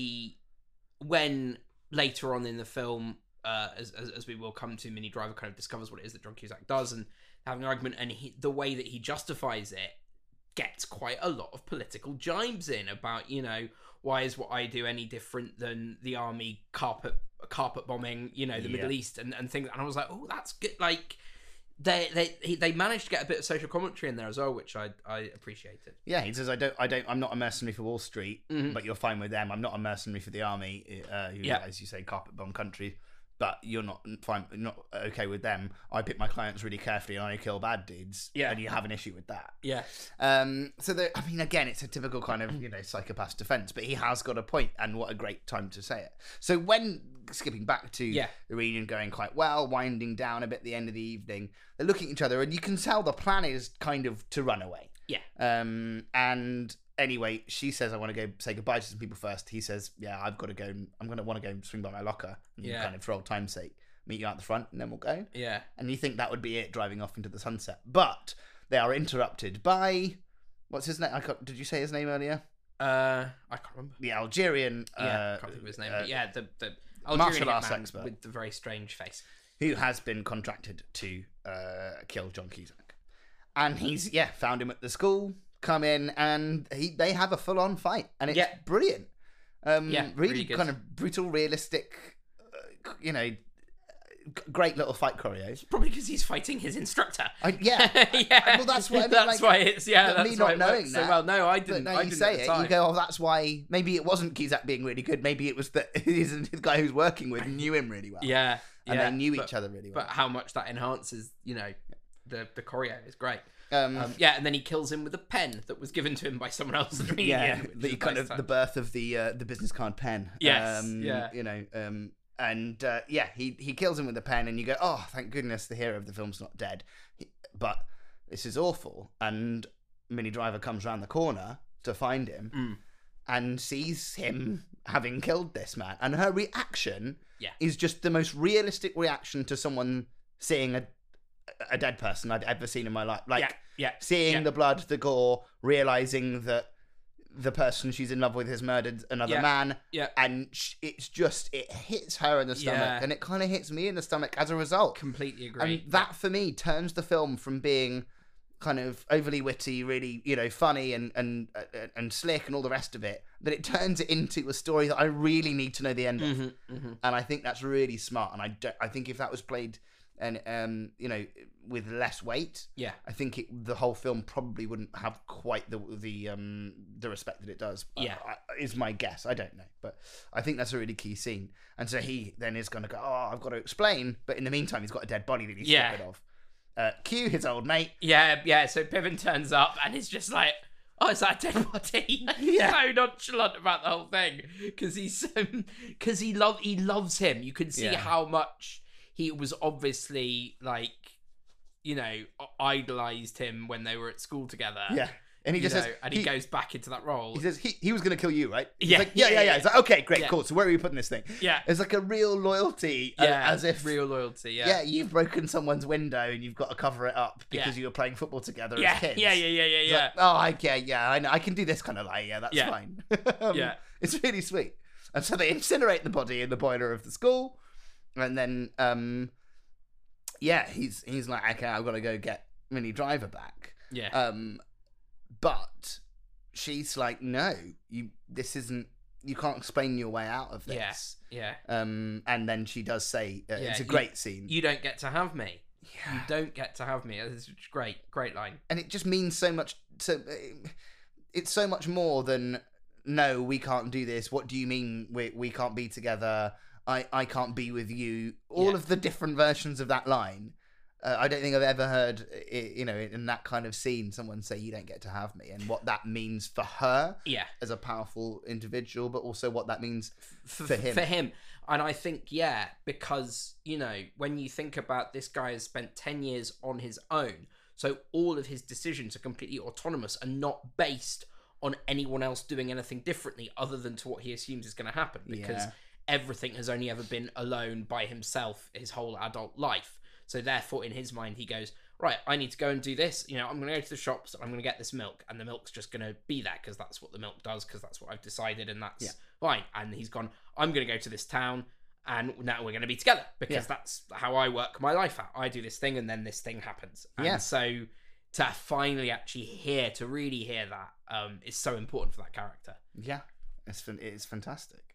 when later on in the film, as we will come to, Minnie Driver kind of discovers what it is that John Cusack does and having an argument, and the way that he justifies it gets quite a lot of political jibes in about, you know, why is what I do any different than the army carpet bombing, you know, the Middle East and things. And I was like, oh, that's good. Like, they managed to get a bit of social commentary in there as well, which I appreciated. Yeah, he says, I'm not a mercenary for Wall Street, but you're fine with them. I'm not a mercenary for the army, who, as you say, carpet bomb country, but you're not fine, not okay with them. I pick my clients really carefully and I kill bad dudes. Yeah. And you have an issue with that. Yeah. So again, it's a typical kind of, psychopath defense, but he has got a point, and what a great time to say it. So when, skipping back to the reunion going quite well, winding down a bit at the end of the evening, they're looking at each other and you can tell the plan is kind of to run away. Yeah. And anyway, she says, "I want to go say goodbye to some people first." He says, "Yeah, I've got to go. I'm going to want to go swing by my locker and kind of, for old time's sake, meet you out the front and then we'll go." Yeah. And you think that would be it, driving off into the sunset. But they are interrupted by, what's his name? Did you say his name earlier? I can't remember. The Algerian. I can't think of his name. But yeah, the martial Algerian arts hitman expert with the very strange face, who has been contracted to kill John Cusack. And he's found him at the school, come in, and they have a full-on fight, and it's brilliant. Really good. kind of brutal, realistic, great little fight choreo. Probably because he's fighting his instructor. Yeah. Yeah. Well, that's what I mean. That's why it's me that's not why it knowing works that. so well. No, I But didn't. now I you didn't say at the it, time. you go, oh, that's why. Maybe it wasn't Cusack being really good. Maybe it was that the guy who's working with knew him really well. Yeah. And they knew each other really well. But how much that enhances, the choreo is great. Um, and then he kills him with a pen that was given to him by someone else. yeah, which the is kind nice of touch. the birth of the business card pen. Yes, yeah. He kills him with a pen, and you go, oh, thank goodness the hero of the film's not dead. But this is awful, and Minnie Driver comes around the corner to find him and sees him having killed this man, and her reaction is just the most realistic reaction to someone seeing a dead person I've ever seen in my life. Like, seeing the blood, the gore, realizing that the person she's in love with has murdered another man, and it hits her in the stomach, and it kind of hits me in the stomach as a result. Completely agree. And that for me turns the film from being kind of overly witty, really, funny and slick and all the rest of it, that it turns it into a story that I really need to know the end of. And I think that's really smart. And I think if that was played and with less weight, I think the whole film probably wouldn't have quite the respect that it does. Is my guess. I don't know, but I think that's a really key scene. And so he then is going to go, oh, I've got to explain, but in the meantime he's got a dead body that he's got rid of. Cue his old mate. So Piven turns up and is just like, oh, is that a dead body? He's so nonchalant about the whole thing because he loves him. You can see how much he was obviously like, idolized him when they were at school together. Yeah. And he just says, and he goes back into that role. He says he was going to kill you, right? He's Yeah. like, yeah. It's like, okay, great, Yeah. cool. So where are you putting this thing? Yeah. It's like a real loyalty, as if real loyalty. Yeah, you've broken someone's window and you've got to cover it up because you were playing football together as kids. Yeah. It's like, oh, I know. I can do this kind of lie. Yeah, that's fine. It's really sweet. And so they incinerate the body in the boiler of the school, and then he's like, okay, I've got to go get Minnie Driver back. Yeah. But she's like, no, you can't explain your way out of this. Yeah. And then she does say, it's a great scene. You don't get to have me. Yeah. You don't get to have me. It's great line. And it just means so much. So it's so much more than, no, we can't do this. What do you mean we can't be together? I can't be with you. All of the different versions of that line. I don't think I've ever heard, in that kind of scene, someone say, you don't get to have me, and what that means for her as a powerful individual, but also what that means for him. For him. And I think, because, when you think about this guy has spent 10 years on his own, so all of his decisions are completely autonomous and not based on anyone else doing anything differently other than to what he assumes is going to happen, because everything has only ever been alone by himself his whole adult life. So therefore, in his mind, he goes, right, I need to go and do this. I'm going to go to the shops and I'm going to get this milk. And the milk's just going to be there because that's what the milk does, because that's what I've decided, and that's fine. And he's gone, I'm going to go to this town and now we're going to be together because that's how I work my life out. I do this thing and then this thing happens. And so to finally actually really hear that is so important for that character. Yeah, it's fantastic.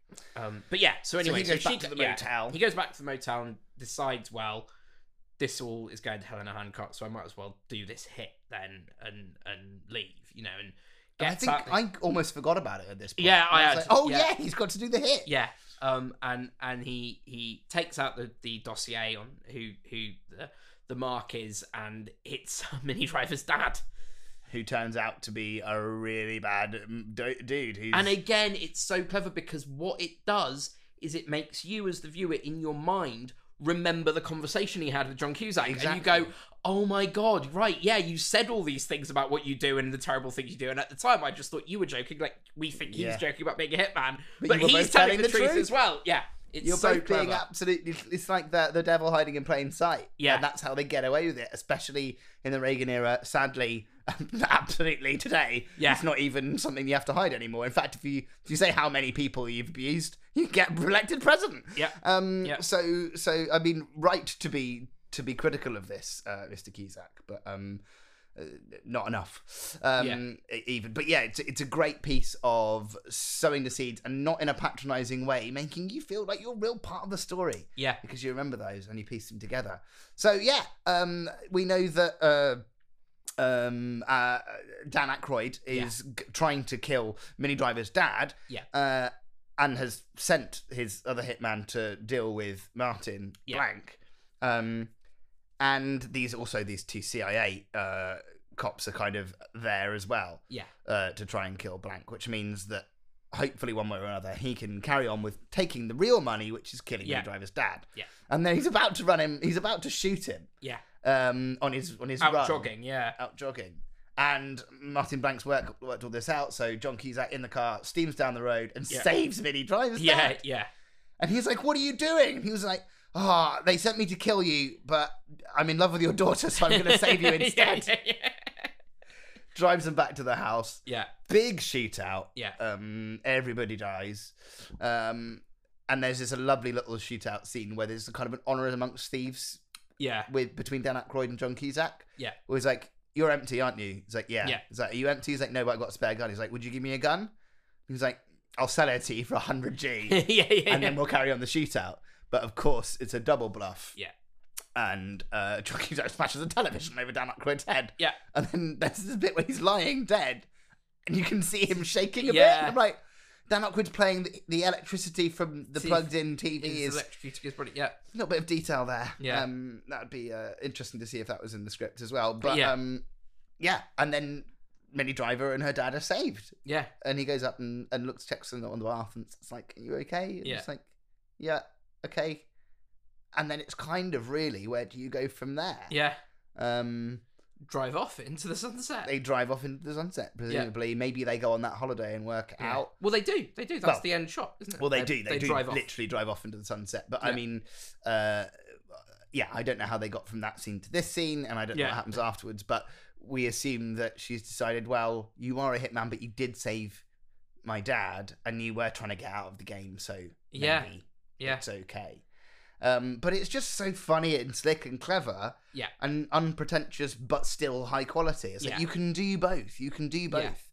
So anyway, he goes back to the motel. He goes back to the motel and decides, well, this all is going to hell in a handcart, so I might as well do this hit then and leave, and I think I almost forgot about it at this point. Yeah, I was like, he's got to do the hit. Yeah. And he takes out the dossier on who the mark is, and it's Minnie Driver's dad, who turns out to be a really bad dude. And again, it's so clever because what it does is it makes you as the viewer in your mind remember the conversation he had with John Cusack. Exactly. And you go, oh my God, right, yeah, you said all these things about what you do and the terrible things you do. And at the time, I just thought you were joking. Like, we think he's joking about being a hitman. But he's telling the truth as well. Yeah. You're so both clever. being absolutely... It's like the devil hiding in plain sight. Yeah. And that's how they get away with it, especially in the Reagan era. Sadly, absolutely today, it's not even something you have to hide anymore. In fact, if you say how many people you've abused, you get elected president. Yeah. So I mean, right to be critical of this, Mr. Cusack, but not enough. Even, but yeah, it's a great piece of sowing the seeds and not in a patronising way, making you feel like you're a real part of the story. Yeah. Because you remember those and you piece them together. So yeah, we know that Dan Aykroyd is trying to kill Minnie Driver's dad. Yeah. And has sent his other hitman to deal with Martin Blank. And these two CIA cops are kind of there as well. Yeah. To try and kill Blank, which means that hopefully one way or another he can carry on with taking the real money, which is killing Minnie Driver's dad. Yeah. And then he's about to shoot him. Yeah. On his out run. jogging. Yeah. Out jogging. And Martin Blank's worked all this out, so John Cusack in the car steams down the road and saves Minnie Driver's dad. Yeah. And he's like, "What are you doing?" And he was like, they sent me to kill you, but I'm in love with your daughter, so I'm going to save you instead. Drives them back to the house. Yeah. Big shootout. Yeah. Everybody dies. And there's this lovely little shootout scene where there's kind of an honor amongst thieves. Yeah. Between Dan Aykroyd and John Cusack. Yeah. Where he's like, "You're empty, aren't you?" He's like, "Yeah." Yeah. He's like, "Are you empty?" He's like, "No, but I've got a spare gun." He's like, "Would you give me a gun?" He's like, "I'll sell it to you for 100 G." And then we'll carry on the shootout. But of course, it's a double bluff. Yeah. And John Cusack smashes a television over Dan Aykroyd's head. Yeah. And then there's this bit where he's lying dead. And you can see him shaking a bit. Yeah. And I'm like, Dan Aykroyd's playing the electricity from the plugged-in TV. Is brilliant. Yeah. A little bit of detail there. Yeah. That would be interesting to see if that was in the script as well. But yeah. And then Minnie Driver and her dad are saved. Yeah. And he goes up and checks them on the bath, and it's like, "Are you okay?" And it's like, "Yeah, okay." And then it's kind of really, where do you go from there? Yeah. Drive off into the sunset. They drive off into the sunset, presumably. Yeah. Maybe they go on that holiday and work out. Well, they do. That's the end shot, isn't it? Well, they do. They do literally drive off into the sunset. But I mean, I don't know how they got from that scene to this scene, and I don't know what happens afterwards. But we assume that she's decided, well, you are a hitman, but you did save my dad, and you were trying to get out of the game, so maybe it's okay. But it's just so funny and slick and clever, and unpretentious, but still high quality. It's like you can do both. You can do both.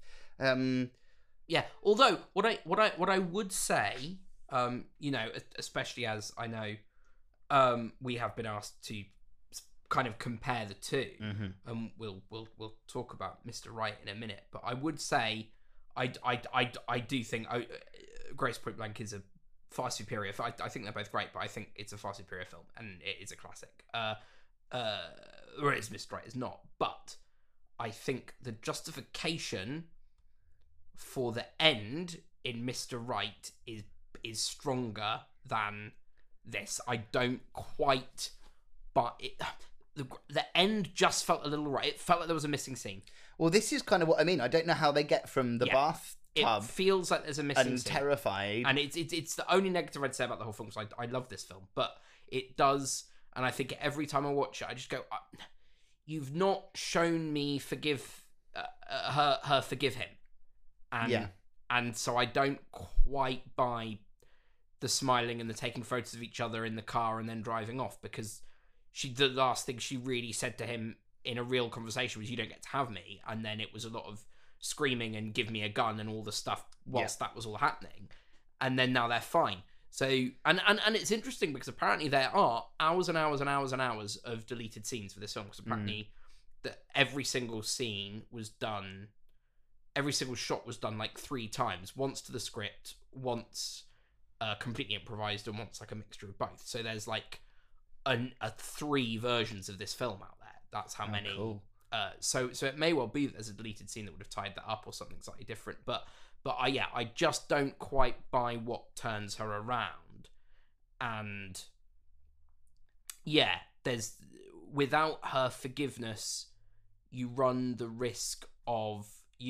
Although what I would say, especially as I know, we have been asked to kind of compare the two, and we'll talk about Mr. Right in a minute. But I would say, I do think Grace Point Blank is a far superior. I think they're both great, but I think it's a far superior film, and it is a classic. Whereas Mr. Right is not. But I think the justification for the end in Mr. Right is stronger than this. I don't quite, but the end just felt a little right. It felt like there was a missing scene. Well, this is kind of what I mean. I don't know how they get from the bath tub. It feels like there's a missing and scene. Terrified. And it's the only negative I'd say about the whole film, because I love this film, but it does, and I think every time I watch it, I just go, you've not shown me forgive her forgive him. And so I don't quite buy the smiling and the taking photos of each other in the car and then driving off, because the last thing she really said to him in a real conversation was, "You don't get to have me," and then it was a lot of screaming and "give me a gun" and all the stuff whilst that was all happening, and then now they're fine. So and it's interesting because apparently there are hours and hours and hours and hours of deleted scenes for this film, because apparently that every single scene was done, every single shot was done like 3 times, once to the script, once completely improvised, and once like a mixture of both. So there's like a 3 versions of this film out there. That's how many. Cool. So it may well be that there's a deleted scene that would have tied that up or something slightly different. But I just don't quite buy what turns her around. And there's, without her forgiveness, you run the risk of,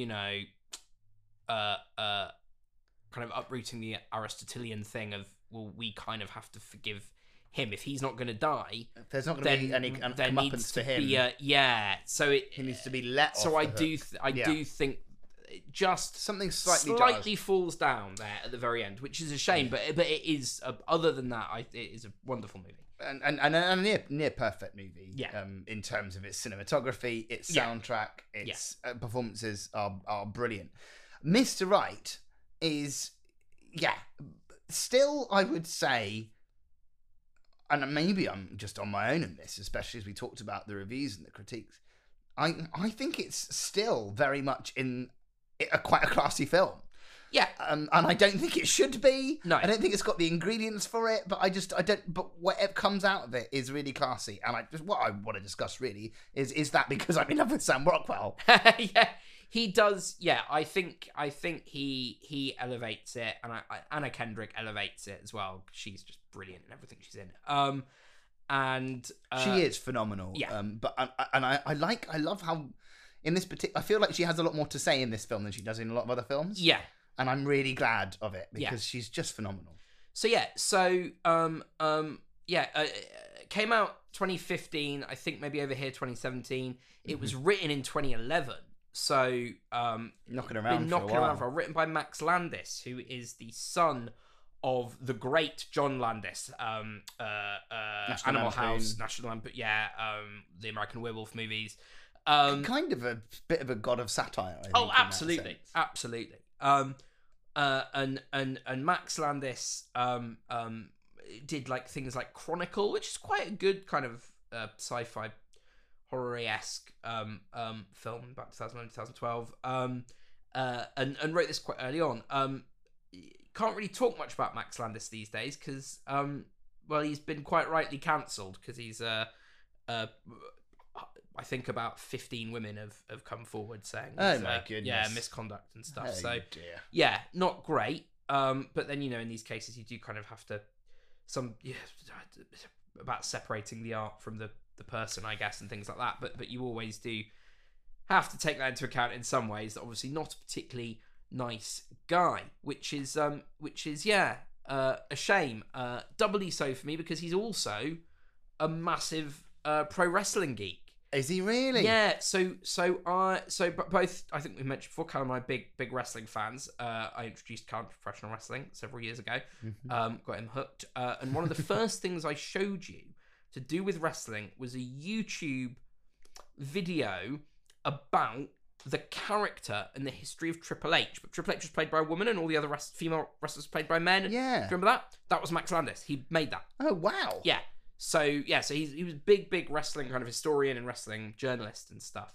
kind of uprooting the Aristotelian thing of, well, we kind of have to forgive him. If he's not going to die, there's not going to be any comeuppance for him. So he needs to be let off. So I do think it just something slightly falls down there at the very end, which is a shame. But it is other than that, it is a wonderful movie. and a near perfect movie. Yeah. In terms of its cinematography, its Yeah. soundtrack, its performances are brilliant. Mr. Right is, still, I would say, and maybe I'm just on my own in this, especially as we talked about the reviews and the critiques. I think it's still very much quite a classy film. Yeah. And I don't think it should be. No. I don't think it's got the ingredients for it, but I don't, but whatever comes out of it is really classy. And what I want to discuss really is that because I'm in love with Sam Rockwell. Yeah, he does. Yeah, I think he elevates it, and Anna Kendrick elevates it as well. She's just brilliant in everything she's in. And She is phenomenal. Yeah. But I love how in this particular, I feel like she has a lot more to say in this film than she does in a lot of other films. Yeah. And I'm really glad of it because she's just phenomenal. So came out 2015. I think maybe over here 2017. It was written in 2011. So Knocking around been for a knocking while. around for written by Max Landis, who is the son of the great John Landis, Animal House, National Lampoon, the American Werewolf movies. Kind of a bit of a god of satire. I think, in that Absolutely, sense. absolutely. And Max Landis did like things like Chronicle, which is quite a good kind of sci-fi horror-esque film, about 2009, 2012. And wrote this quite early on. Can't really talk much about Max Landis these days because, he's been quite rightly cancelled because he's I think about 15 women have come forward saying, Oh my goodness, yeah, misconduct and stuff. Oh, So dear. yeah, not great. But then in these cases you do kind of have to about separating the art from the person, I guess, and things like that. But you always do have to take that into account in some ways. That obviously not a particularly nice guy, which is a shame. Doubly so for me because he's also a massive pro wrestling geek. Is he really? Yeah, but both, I think we mentioned before, Callum and I big wrestling fans. I introduced Callum to professional wrestling several years ago. Got him hooked. And one of the first things I showed you to do with wrestling was a YouTube video about the character and the history of Triple H. But Triple H was played by a woman and all the other female wrestlers played by men. Yeah. Do you remember that? That was Max Landis. He made that. Oh, wow. Yeah. So he was big wrestling kind of historian and wrestling journalist and stuff.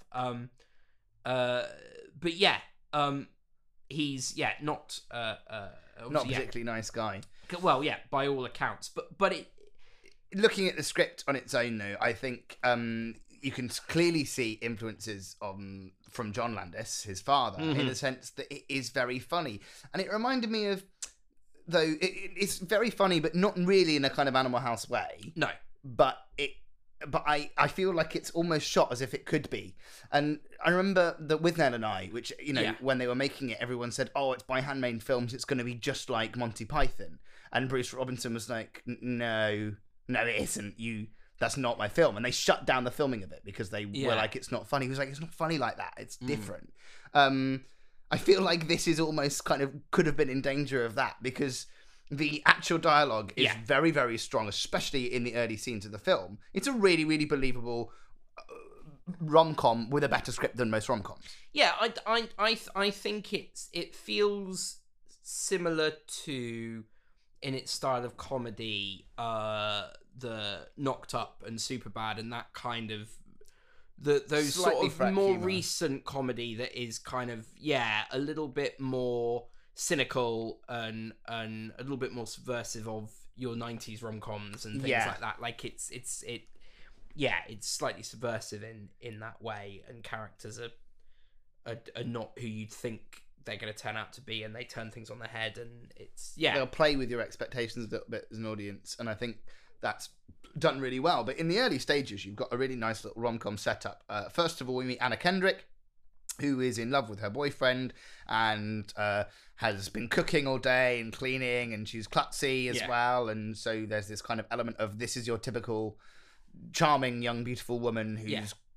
He's not particularly nice guy. Well, yeah, by all accounts, but it. Looking at the script on its own, though, I think you can clearly see influences from John Landis, his father, in the sense that it is very funny, and it reminded me of. Though it's very funny, but not really in a kind of Animal House way. No, but I feel like it's almost shot as if it could be. And I remember that with Ned and I, which when they were making it, everyone said, "Oh, it's by Handmade Films. It's going to be just like Monty Python." And Bruce Robinson was like, "No, it isn't. That's not my film." And they shut down the filming of it because they were like, "It's not funny." He was like, "It's not funny like that. It's different." I feel like this is almost kind of could have been in danger of that because the actual dialogue is very, very strong, especially in the early scenes of the film. It's a really, really believable rom-com with a better script than most rom-coms. Yeah, I think it feels similar to, in its style of comedy, the Knocked Up and Superbad and that kind of. Those Slightly sort of more humor. recent comedy that is kind of a little bit more cynical and a little bit more subversive of your 90s rom-coms and things like that. Like it's slightly subversive in that way, and characters are not who you'd think they're going to turn out to be, and they turn things on their head, and they'll play with your expectations a little bit as an audience, and I think that's done really well. But in the early stages, you've got a really nice little rom-com setup. First of all, we meet Anna Kendrick, who is in love with her boyfriend and has been cooking all day and cleaning, and she's klutzy as well. And so there's this kind of element of this is your typical charming young beautiful woman who's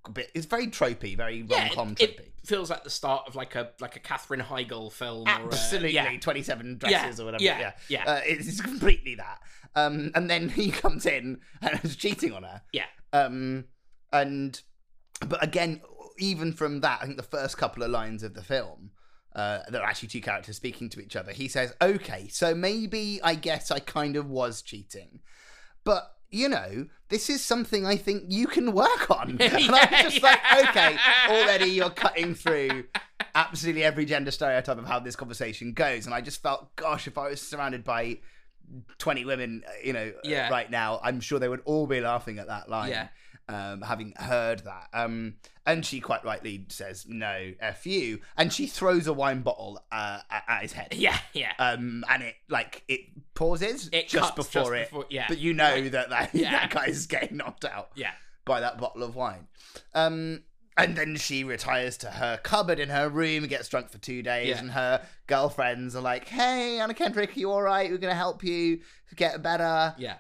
bit. It's very tropey, very rom-com it tropey. feels like the start of like a Katherine Heigl film. Absolutely, or 27 dresses or whatever. Yeah. It's completely that. And then he comes in and is cheating on her. Yeah. But again, even from that, I think the first couple of lines of the film, there are actually two characters speaking to each other. He says, "Okay, so maybe I guess I kind of was cheating, but." This is something I think you can work on. And I'm just like, okay, already you're cutting through absolutely every gender stereotype of how this conversation goes. And I just felt, gosh, if I was surrounded by 20 women, right now, I'm sure they would all be laughing at that line, having heard that. And she quite rightly says, no, F you. And she throws a wine bottle at his head. Yeah. And it pauses just before it. But that guy's getting knocked out by that bottle of wine. And then she retires to her cupboard in her room, gets drunk for 2 days, and her girlfriends are like, hey, Anna Kendrick, are you all right? We're going to help you get better. Yeah.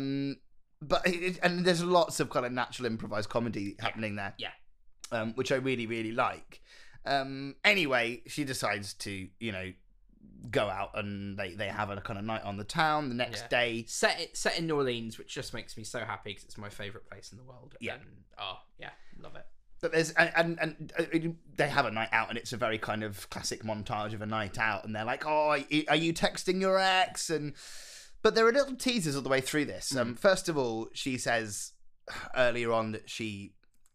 But and there's lots of kind of natural improvised comedy happening there. Yeah. Which I really, really like. Anyway, she decides to, go out and they have a kind of night on the town the next day. Set in New Orleans, which just makes me so happy because it's my favourite place in the world. Yeah. And, love it. But there's and they have a night out, and it's a very kind of classic montage of a night out, and they're like, "Oh, are you texting your ex?" But there are little teasers all the way through this. First of all, she says earlier on that she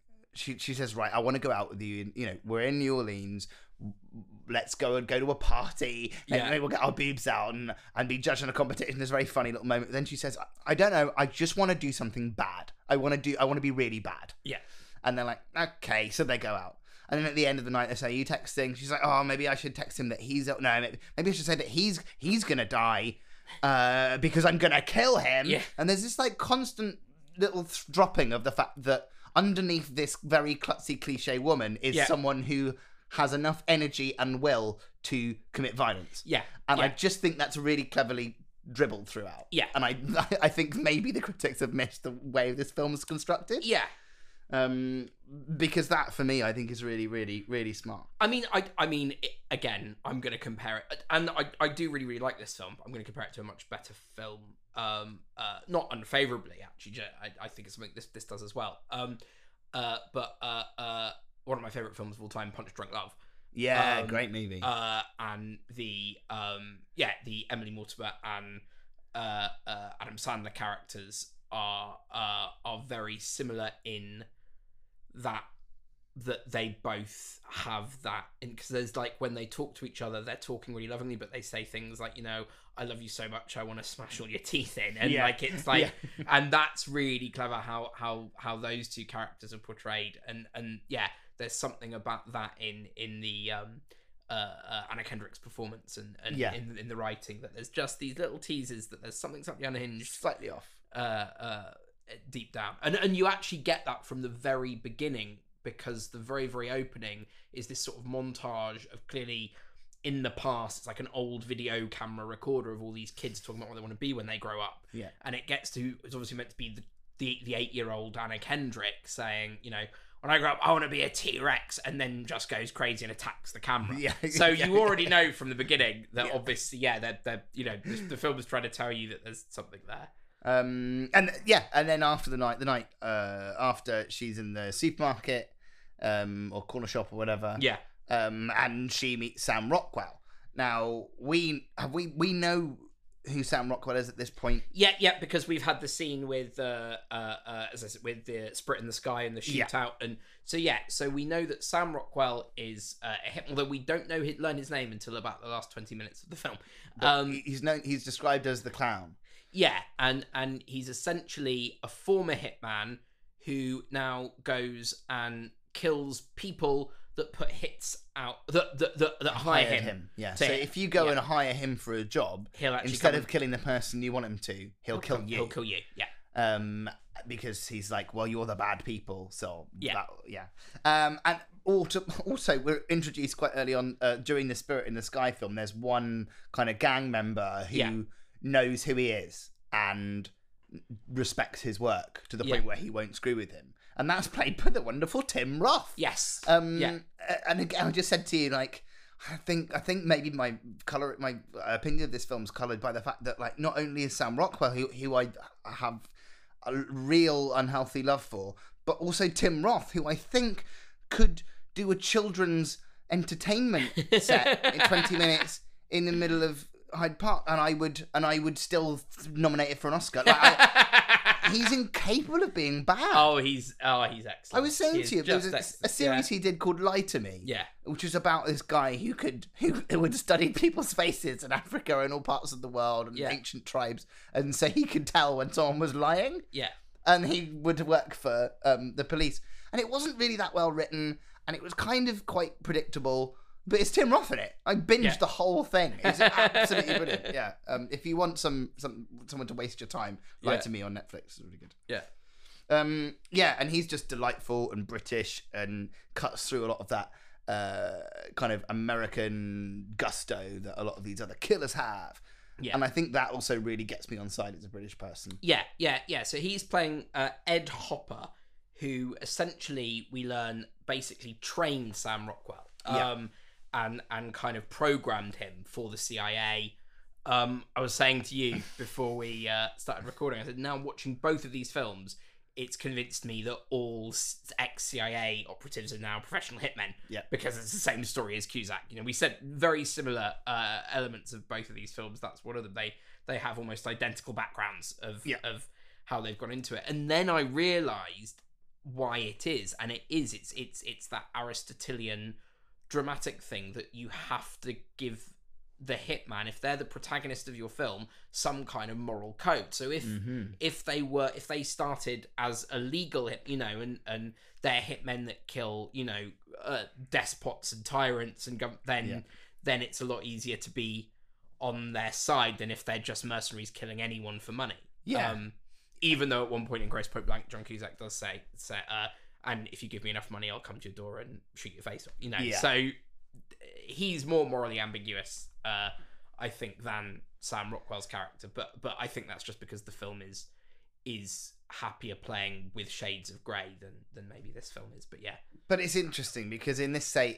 says, "Right, I want to go out with you, and we're in New Orleans. Let's go to a party. Maybe we'll get our boobs out and be judged in a competition." There's a very funny little moment. Then she says, "I don't know. I just want to do something bad. I want to be really bad." Yeah. And they're like, okay, so they go out. And then at the end of the night, they say, are you texting? She's like, oh, maybe I should text him that maybe I should say that he's going to die because I'm going to kill him. Yeah. And there's this like constant little dropping of the fact that underneath this very klutzy cliche woman is someone who has enough energy and will to commit violence. Yeah. And I just think that's really cleverly dribbled throughout. Yeah. And I think maybe the critics have missed the way this film is constructed. Yeah. Because that for me I think is really, really, really smart. I mean, again, I'm going to compare it, and I do really, really like this film. I'm going to compare it to a much better film, not unfavorably actually. I think it's something this does as well. But one of my favorite films of all time, Punch Drunk Love. Yeah, great movie. And the Emily Mortimer and Adam Sandler characters are very similar in that they both have that, because there's like when they talk to each other, they're talking really lovingly, but they say things like, I love you so much, I want to smash all your teeth in, and it's like, and that's really clever how those two characters are portrayed, and there's something about that in the Anna Kendrick's performance and in the writing, that there's just these little teasers that there's something slightly unhinged, slightly off, deep down, and you actually get that from the very beginning, because the very, very opening is this sort of montage of clearly in the past, it's like an old video camera recorder of all these kids talking about what they want to be when they grow up, and it's obviously meant to be the 8-year-old Anna Kendrick saying, when I grow up, I want to be a T-Rex, and then just goes crazy and attacks the camera. So you already know from the beginning that obviously, the film is trying to tell you that there's something there. And then after the night after she's in the supermarket, or corner shop or whatever. And she meets Sam Rockwell. Now we know who Sam Rockwell is at this point. Because we've had the scene with as I said, with the Sprit in the Sky and the shootout, and so we know that Sam Rockwell is although we don't learn his name until about the last 20 minutes of the film. He's described as the Clown. And he's essentially a former hitman who now goes and kills people that put hits out that hire him. So if you go and hire him for a job, he'll actually instead of killing the person you want him to, he'll kill you. He'll kill you. Because he's like, well, you're the bad people. So and also we're introduced quite early on during the Spirit in the Sky film. There's one kind of gang member who knows who he is and respects his work to the point where he won't screw with him. and that's played by the wonderful Tim Roth. Yes. And again, I just said to you, like, I think maybe my opinion of this film is coloured by the fact that, like, not only is Sam Rockwell, who I have a real unhealthy love for, but also Tim Roth, who I think could do a children's entertainment set in 20 minutes in the middle of Hyde Park, and I would still nominate it for an Oscar. Like, he's incapable of being bad. He's excellent. I was saying to you, there was a series he did called Lie to Me, Yeah. which was about this guy who would study people's faces in Africa and all parts of the world and ancient tribes, and so he could tell when someone was lying. Yeah. And he would work for the police, and it wasn't really that well written, and it was kind of quite predictable. But it's Tim Roth in it. I binged the whole thing. It's absolutely brilliant. Yeah. If you want someone to waste your time, Lie to Me on Netflix. It's really good. Yeah. And he's just delightful and British and cuts through a lot of that kind of American gusto that a lot of these other killers have. Yeah. And I think that also really gets me on side as a British person. Yeah. So he's playing Ed Hopper, who essentially we learn basically trained Sam Rockwell. And kind of programmed him for the CIA. I was saying to you before we started recording, I said, now watching both of these films, it's convinced me that all ex-CIA operatives are now professional hitmen. Yeah. Because it's the same story as Cusack. You know, we said very similar elements of both of these films. That's one of them. They have almost identical backgrounds of how they've gone into it. And then I realised why it is, and it's that Aristotelian dramatic thing that you have to give the hitman, if they're the protagonist of your film, some kind of moral code. So if they started as a legal hit, you know, and they're hitmen that kill, you know, despots and tyrants and then it's a lot easier to be on their side than if they're just mercenaries killing anyone for money. Even though at one point in Grosse Pointe Blank, John Cusack does say and if you give me enough money, I'll come to your door and shoot your face off. You know, so he's more morally ambiguous, I think, than Sam Rockwell's character. But I think that's just because the film is happier playing with shades of grey than maybe this film is. But yeah. But it's interesting because in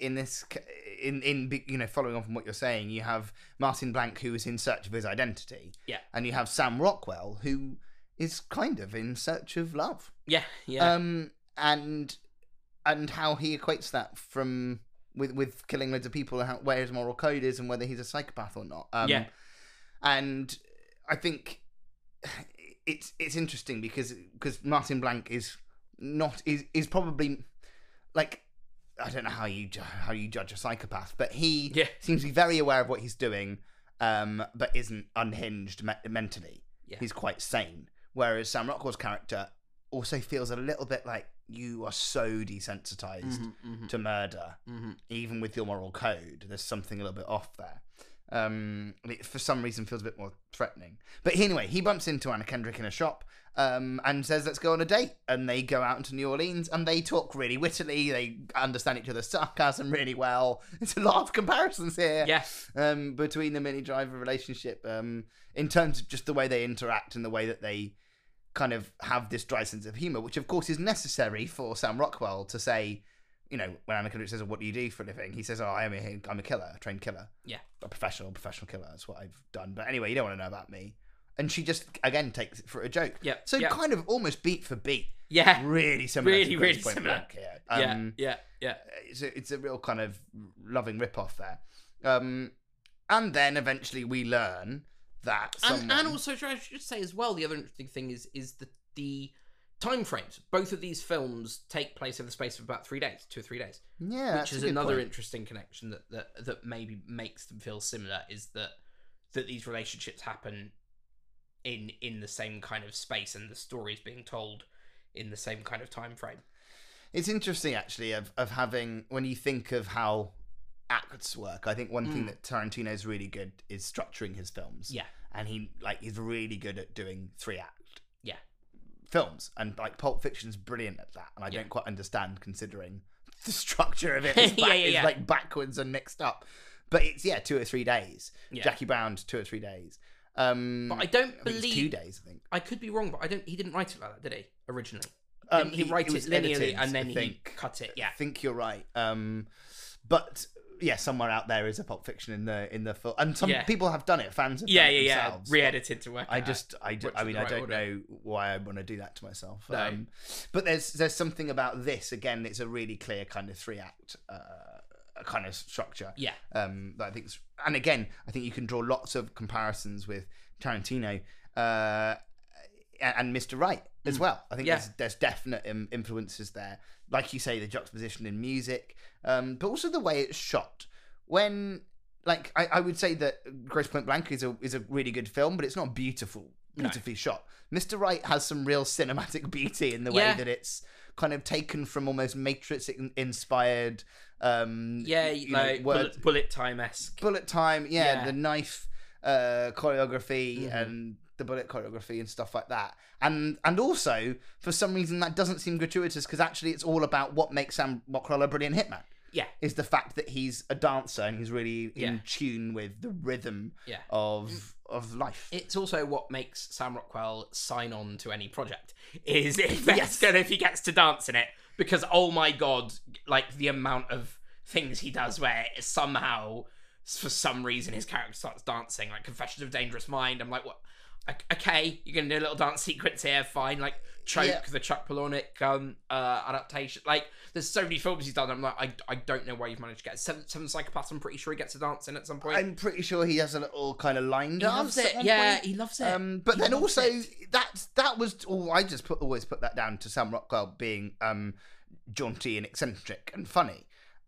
you know, following on from what you're saying, you have Martin Blanc, who is in search of his identity. Yeah. And you have Sam Rockwell, who is kind of in search of love. Yeah. And how he equates that from with killing loads of people, and where his moral code is, and whether he's a psychopath or not. And I think it's interesting because Martin Blanc is probably, like, I don't know how you judge a psychopath, but he seems to be very aware of what he's doing, but isn't unhinged mentally. Yeah. He's quite sane. Whereas Sam Rockwell's character also feels a little bit like you are so desensitized to murder, even with your moral code. There's something a little bit off there. It, for some reason, feels a bit more threatening. But anyway, he bumps into Anna Kendrick in a shop and says, let's go on a date. And they go out into New Orleans and they talk really wittily. They understand each other's sarcasm really well. There's a lot of comparisons here between the Minnie Driver relationship in terms of just the way they interact and the way that they kind of have this dry sense of humour, which of course is necessary for Sam Rockwell to say, you know, when Anna Kendrick says, well, what do you do for a living? He says, oh, I'm a killer, a trained killer. Yeah. A professional killer. That's what I've done. But anyway, you don't want to know about me. And she just, again, takes it for a joke. Yeah. So kind of almost beat for beat. Yeah. Really similar. Really similar. Yeah. It's a real kind of loving rip-off there. And then eventually we learn that someone... And also, I should say as well, the other interesting thing is the time frames. Both of these films take place over the space of about 2 or 3 days. Yeah, which is another interesting connection that maybe makes them feel similar, is that these relationships happen in the same kind of space and the stories being told in the same kind of time frame. It's interesting, actually, of having, when you think of how acts work, I think one thing that Tarantino's really good is structuring his films. Yeah. And he's really good at doing 3-act films, and like Pulp Fiction's brilliant at that, and I don't quite understand, considering the structure of it is like backwards and mixed up, but it's 2 or 3 days. Jackie Brown's 2 or 3 days, but I don't believe 2 days. I think I could be wrong, but he didn't write it like that, did he, originally? Didn't he write it was linearly edited, and then I he think. cut it? Yeah. I think you're right. But yeah, somewhere out there is a Pulp Fiction in the film, and some people have done it. Fans have done it themselves, re-edited to work. I don't know why I want to do that to myself. No. But there's something about this. Again, it's a really clear kind of 3-act kind of structure. Yeah. That I think, and again, I think you can draw lots of comparisons with Tarantino and Mr. Right as well. I think there's definite influences there. Like you say, the juxtaposition in music, but also the way it's shot. When, like, I would say that Grosse Pointe Blank is a really good film, but it's not beautifully shot. Mr. Right has some real cinematic beauty in the way that it's kind of taken from almost Matrix inspired. Bullet Time-esque. Bullet Time, the knife choreography and the bullet choreography and stuff like that. And also, for some reason, that doesn't seem gratuitous, because actually it's all about what makes Sam Rockwell a brilliant hitman. Yeah. Is the fact that he's a dancer and he's really in tune with the rhythm of life. It's also what makes Sam Rockwell sign on to any project, is if he gets to dance in it. Because, oh my God, like, the amount of things he does where somehow, for some reason, his character starts dancing. Like Confessions of a Dangerous Mind. I'm like, what? Okay, you're going to do a little dance sequence here, fine. Like, Choke, the Chuck Palahniuk adaptation. Like, there's so many films he's done. I'm like, I don't know where you've managed to get Seven Psychopaths. I'm pretty sure he gets a dance in at some point. I'm pretty sure he has a little kind of line dance. He loves it. Yeah, he loves it. But then also, that was... Oh, I just always put that down to Sam Rockwell being jaunty and eccentric and funny.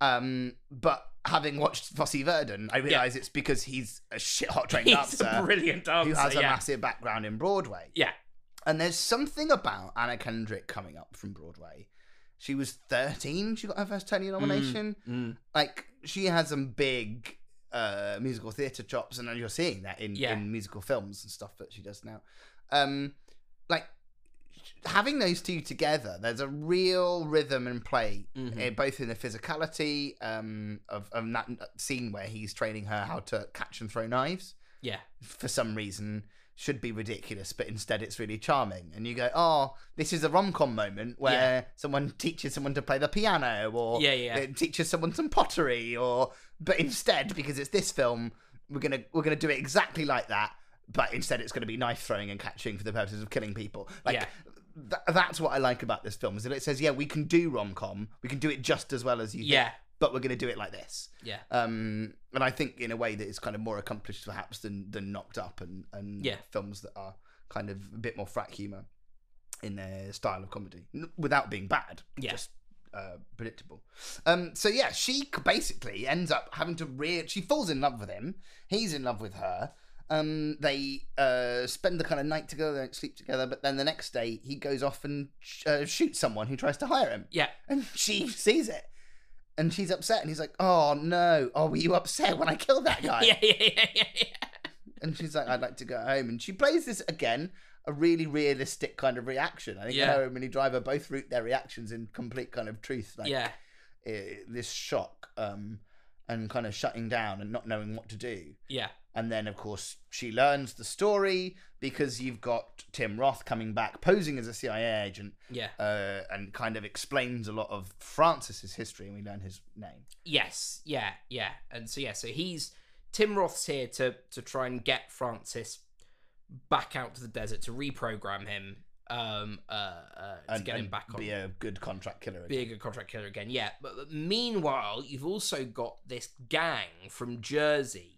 But having watched Fosse Verdon, I realise it's because he's a shit-hot trained dancer. He's a brilliant dancer, who has a massive background in Broadway. Yeah. And there's something about Anna Kendrick coming up from Broadway. She was 13, she got her first Tony nomination. Like, she has some big musical theatre chops, and you're seeing that in musical films and stuff that she does now. Like, having those two together, there's a real rhythm and play, both in the physicality of that scene where he's training her how to catch and throw knives. Yeah. For some reason, should be ridiculous, but instead it's really charming. And you go, oh, this is a rom-com moment where someone teaches someone to play the piano, or it teaches someone some pottery, but instead, because it's this film, we're gonna do it exactly like that, but instead it's gonna be knife throwing and catching for the purposes of killing people. Like, that's what I like about this film, is that it says, we can do rom-com, we can do it just as well as you do, but we're going to do it like this. Yeah. And I think in a way that it's kind of more accomplished perhaps than Knocked Up and films that are kind of a bit more frat humour in their style of comedy, without being bad, just predictable. So she basically ends up having to she falls in love with him, he's in love with her. They spend the kind of night together, they don't sleep together, but then the next day he goes off and shoots someone who tries to hire him. Yeah. And she sees it. And she's upset, and he's like, oh no, were you upset when I killed that guy? Yeah. And she's like, I'd like to go home. And she plays this, again, a really realistic kind of reaction. I think her and Minnie Driver both root their reactions in complete kind of truth. Like, this shock and kind of shutting down and not knowing what to do. Yeah. And then, of course, she learns the story because you've got Tim Roth coming back, posing as a CIA agent. Yeah. And kind of explains a lot of Francis's history, and we learn his name. Yes. Yeah. And so he's... Tim Roth's here to try and get Francis back out to the desert, to reprogram him, to get him back on. Be a good contract killer again. Yeah. But meanwhile, you've also got this gang from Jersey,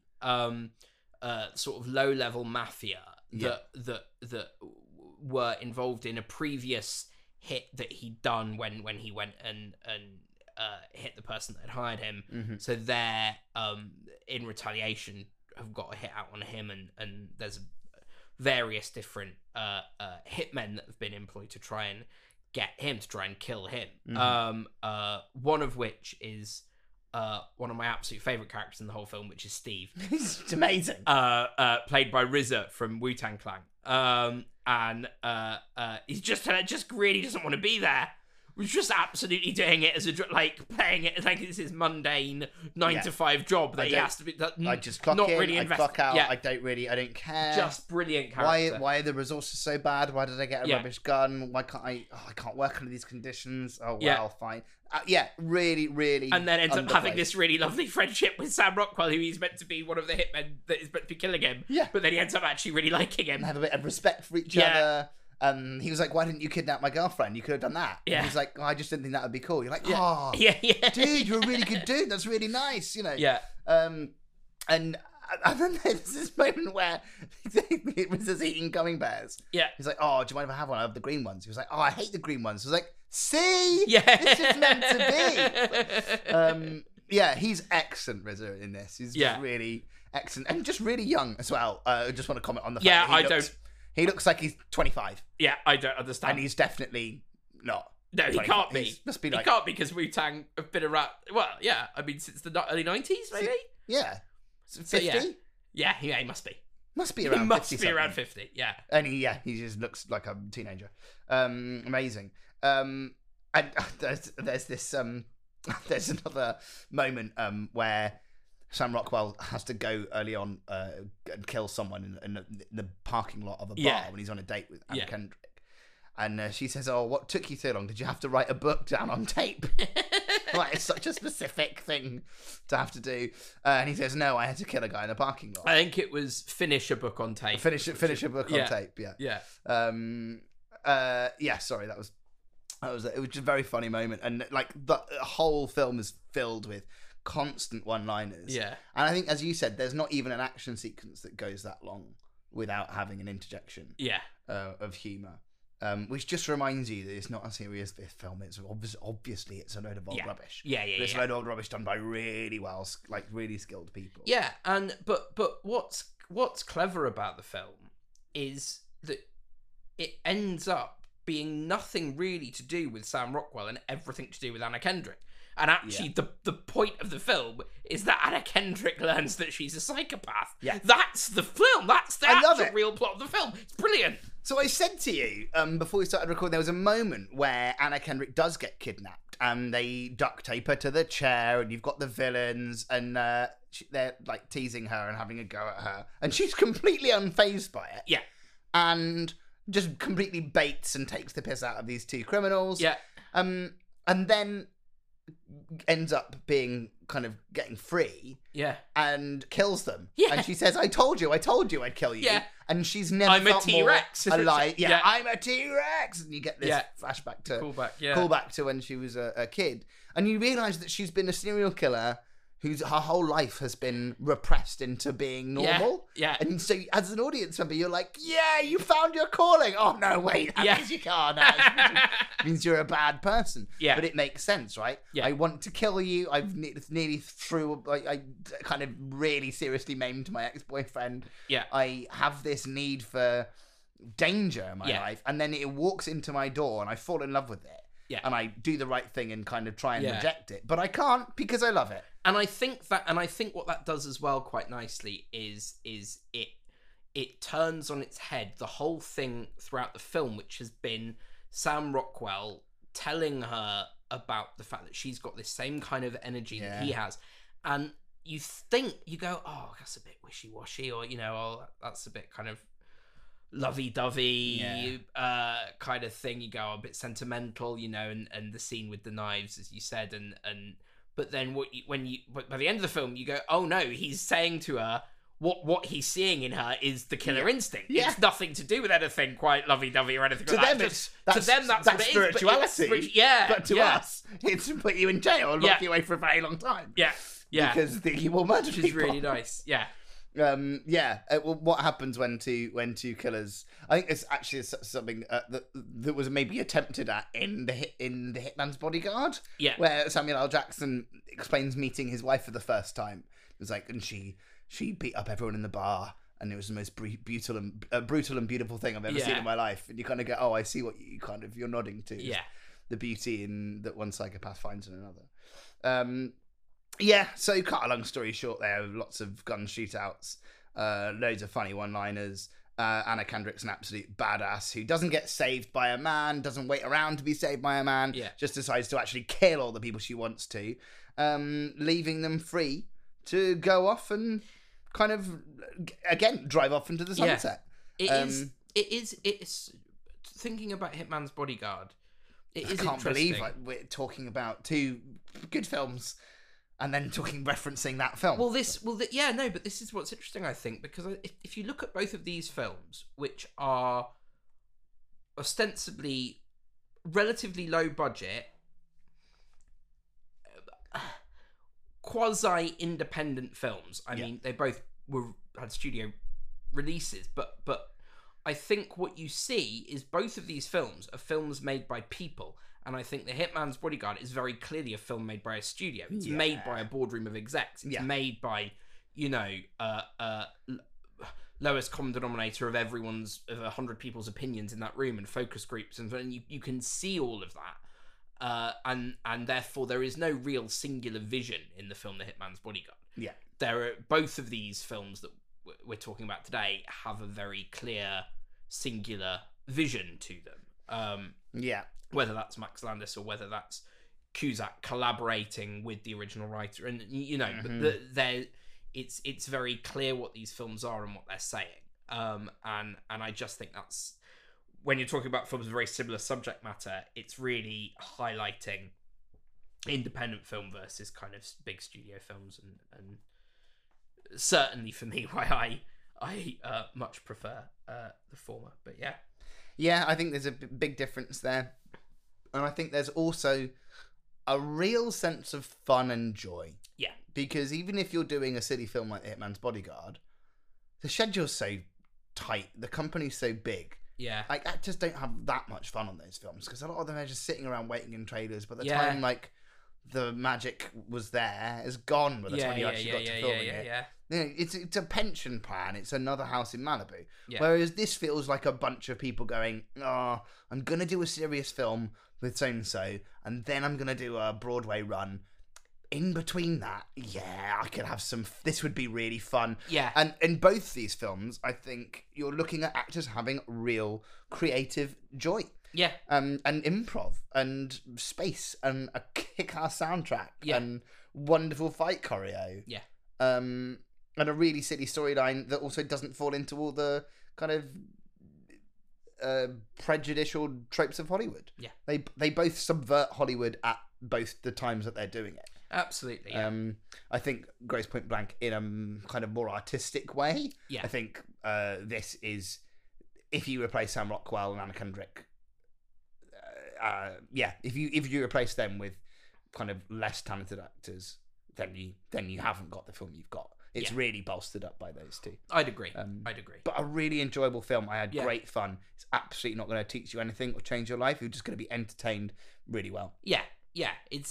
sort of low-level mafia that were involved in a previous hit that he'd done when he went and hit the person that had hired him. Mm-hmm. So they're in retaliation have got a hit out on him, and there's various different hitmen that have been employed to try and get him, to try and kill him. Mm-hmm. One of which is one of my absolute favourite characters in the whole film, which is Steve. It's amazing. Played by RZA from Wu-Tang Clan. And he just really doesn't want to be there. was just absolutely doing it as like playing it like it's his mundane 9 to 5 job that he has to be. I just clock not in, really I clock out. I don't care. Just brilliant character. Why are the resources so bad? Why did I get a rubbish gun? Why can't I? Oh, I can't work under these conditions. Oh well, fine. Really, really. And then ends up having this really lovely friendship with Sam Rockwell, who he's meant to be one of the hitmen that is meant to be killing him. Yeah. But then he ends up actually really liking him. And have a bit of respect for each other. He was like, "Why didn't you kidnap my girlfriend? You could have done that." Yeah. And he's like, I just didn't think that would be cool. You're like, "Oh, dude, you're a really good dude. That's really nice." You know. Yeah. And then there's this moment where Rizzo's eating gummy bears. Yeah. He's like, "Oh, do you mind if I have one? I have the green ones." He was like, "Oh, I hate the green ones." I was like, "See, this is meant to be." He's excellent, Rizzo, in this. He's just really excellent and just really young as well. I just want to comment on the fact that he looks like he's 25. Yeah, I don't understand. And he's definitely not. No, 25. He can't be. He must be like... He can't be because Wu-Tang have been around... Well, yeah, I mean, since the early 90s, maybe? Yeah. 50? So, yeah, he must be. Must be around 50. He must be around 50, yeah. And he just looks like a teenager. Amazing. And there's this... there's another moment where Sam Rockwell has to go early on and kill someone in the parking lot of a bar when he's on a date with Anna Kendrick. And she says, "Oh, what took you so long? Did you have to write a book down on tape?" Like, it's such a specific thing to have to do. And he says, "No, I had to kill a guy in the parking lot." I think it was finish a book on tape. Finish a book on tape, Yeah. Sorry, it was just a very funny moment. And like the whole film is filled with constant one-liners. Yeah. And I think, as you said, there's not even an action sequence that goes that long without having an interjection of humour. Which just reminds you that it's not a serious film. It's obviously it's a load of old rubbish. It's a load of old rubbish done by really skilled people. Yeah, but what's clever about the film is that it ends up being nothing really to do with Sam Rockwell and everything to do with Anna Kendrick. And actually, the point of the film is that Anna Kendrick learns that she's a psychopath. Yeah. That's the film. That's the actual real plot of the film. It's brilliant. So I said to you, before we started recording, there was a moment where Anna Kendrick does get kidnapped and they duct tape her to the chair and you've got the villains and they're like teasing her and having a go at her. And she's completely unfazed by it. Yeah. And just completely baits and takes the piss out of these two criminals. Yeah. And then ends up being kind of getting free. Yeah. And kills them. Yeah. And she says, I told you I'd kill you. Yeah. And she's never I'm felt a T-Rex. more alive. Yeah, I'm a T-Rex. And you get this flashback to callback to when she was a kid. And you realise that she's been a serial killer whose her whole life has been repressed into being normal. Yeah. And so as an audience member, you're like, yeah, you found your calling. Oh, no, wait. That means you can't. It means you're a bad person. Yeah. But it makes sense, right? Yeah. I want to kill you. I've nearly I kind of really seriously maimed my ex-boyfriend. Yeah. I have this need for danger in my life. And then it walks into my door and I fall in love with it. Yeah. And I do the right thing and kind of try and reject it. But I can't because I love it. And I think what that does as well quite nicely is it turns on its head the whole thing throughout the film, which has been Sam Rockwell telling her about the fact that she's got this same kind of energy that he has. And you go, oh, that's a bit wishy-washy, or, oh, that's a bit kind of lovey-dovey kind of thing. You go a bit sentimental, and the scene with the knives, as you said, and but then by the end of the film you go, oh no, he's saying to her what he's seeing in her is the killer instinct. It's nothing to do with anything quite lovey-dovey or anything like that. To them that's what it spirituality. Is. But to us, it's to put you in jail and lock you away for a very long time. Yeah. Because he will murder people. Which is really nice. Yeah. What happens when two killers? I think it's actually something that was maybe attempted at in the Hitman's Bodyguard. Yeah, where Samuel L. Jackson explains meeting his wife for the first time. It was like, and she beat up everyone in the bar, and it was the most brutal and beautiful thing I've ever seen in my life. And you kind of go, oh, I see what you're nodding to. Yeah, the beauty in that one psychopath finds in another. So cut a long story short, there lots of gun shootouts, loads of funny one-liners, Anna Kendrick's an absolute badass who doesn't get saved by a man, doesn't wait around to be saved by a man, just decides to actually kill all the people she wants to, leaving them free to go off and kind of, again, drive off into the sunset. It's thinking about Hitman's Bodyguard. I can't believe we're talking about two good films and then referencing that film. But this is what's interesting, I think, because if you look at both of these films, which are ostensibly relatively low budget, quasi-independent films. I mean, they both had studio releases, but I think what you see is both of these films are films made by people. And I think The Hitman's Bodyguard is very clearly a film made by a studio. It's made by a boardroom of execs. It's made by, lowest common denominator of 100 people's opinions in that room and focus groups. And you can see all of that. And therefore there is no real singular vision in the film The Hitman's Bodyguard. Yeah. Both of these films that we're talking about today have a very clear singular vision to them. Whether that's Max Landis or whether that's Cusack collaborating with the original writer, and but it's very clear what these films are and what they're saying. And I just think that's, when you're talking about films with very similar subject matter, it's really highlighting independent film versus kind of big studio films, and certainly for me, why I much prefer the former. But yeah, I think there's a big difference there. And I think there's also a real sense of fun and joy. Yeah. Because even if you're doing a silly film like Hitman's Bodyguard, the schedule's so tight, the company's so big. Yeah. Like, actors don't have that much fun on those films because a lot of them are just sitting around waiting in trailers. By the time, like, the magic was there, it's gone by the time you actually got to filming it. You know, it's a pension plan. It's another house in Malibu. Yeah. Whereas this feels like a bunch of people going, oh, I'm going to do a serious film with so-and-so, and then I'm going to do a Broadway run. In between that, I could have some... This would be really fun. Yeah. And in both these films, I think you're looking at actors having real creative joy. Yeah. And improv, and space, and a kick-ass soundtrack, and wonderful fight choreo. Yeah. And a really silly storyline that also doesn't fall into all the kind of prejudicial tropes of Hollywood. Yeah. They both subvert Hollywood at both the times that they're doing it. Absolutely. Yeah. I think Grosse Pointe Blank in a kind of more artistic way. Yeah. I think this is, if you replace Sam Rockwell and Anna Kendrick, if you replace them with kind of less talented actors, then you haven't got the film you've got. It's really bolstered up by those two. I'd agree. But a really enjoyable film. I had great fun. It's absolutely not going to teach you anything or change your life. You're just going to be entertained really well. Yeah. It's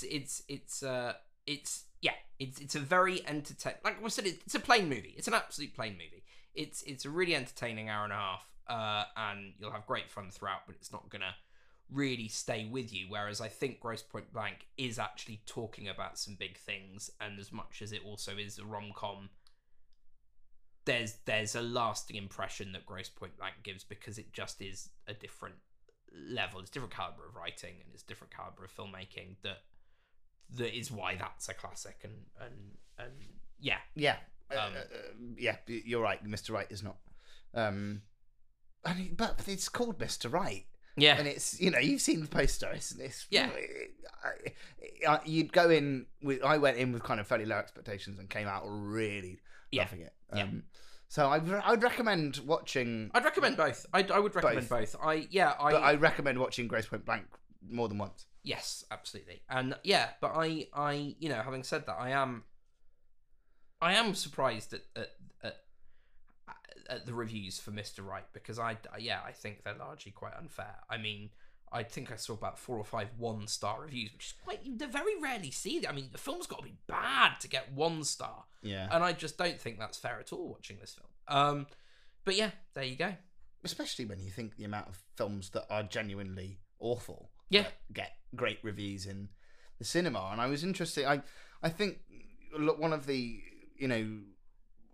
a very entertaining. Like I said, it's a plain movie. It's an absolute plain movie. It's a really entertaining hour and a half, and you'll have great fun throughout. But it's not gonna really stay with you. Whereas I think Grosse Pointe Blank is actually talking about some big things, and as much as it also is a rom-com, there's a lasting impression that Grosse Pointe Blank gives, because it just is a different level. It's a different caliber of writing, and it's a different caliber of filmmaking that is why that's a classic. And you're right. Mr. Right is not. But it's called Mr. Right. Yeah, and it's, you've seen the poster. It's you'd go in with. I went in with kind of fairly low expectations and came out really loving it. So I'd recommend watching. I'd recommend both. I would recommend both. But I recommend watching Grosse Pointe Blank more than once. Yes, absolutely. And but I having said that, I am surprised at the reviews for Mr. Right, because I think they're largely quite unfair. I mean, I think I saw about 4 or 5 one-star reviews, which is they very rarely see that. I mean, the film's got to be bad to get 1 star. Yeah. And I just don't think that's fair at all watching this film. But yeah, there you go. Especially when you think the amount of films that are genuinely awful that get great reviews in the cinema. And I was interested. I think one of the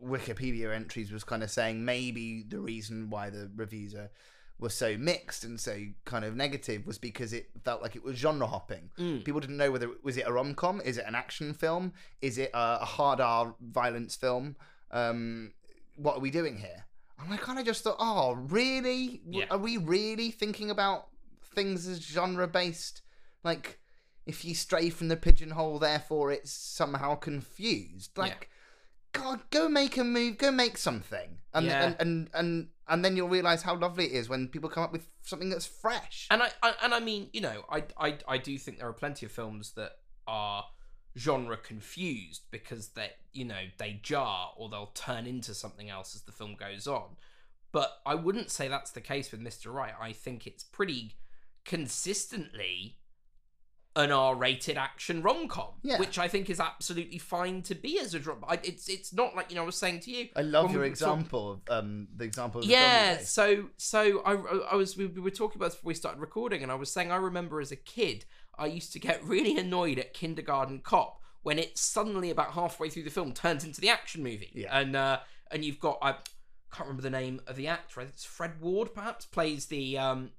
Wikipedia entries was kind of saying maybe the reason why the reviews were so mixed and so kind of negative was because it felt like it was genre hopping. People didn't know whether was it a rom-com, is it an action film, is it a hard R violence film? What are we doing here? And I kind of just thought, oh, really? Yeah. Are we really thinking about things as genre based? Like, if you stray from the pigeonhole, therefore it's somehow confused. Like, God, go make a move, go make something, and then you'll realize how lovely it is when people come up with something that's fresh. And I mean, you know, I do think there are plenty of films that are genre confused because they jar or they'll turn into something else as the film goes on. But I wouldn't say that's the case with Mr. Right. I think it's pretty consistently an R-rated action rom-com, which I think is absolutely fine to be as a drama. It's not like, I was saying to you. I love your example, the example of the film. So we were talking about this before we started recording, and I was saying I remember as a kid, I used to get really annoyed at Kindergarten Cop when it suddenly about halfway through the film turns into the action movie. Yeah. And you've got, I can't remember the name of the actor. I think it's Fred Ward, perhaps, plays the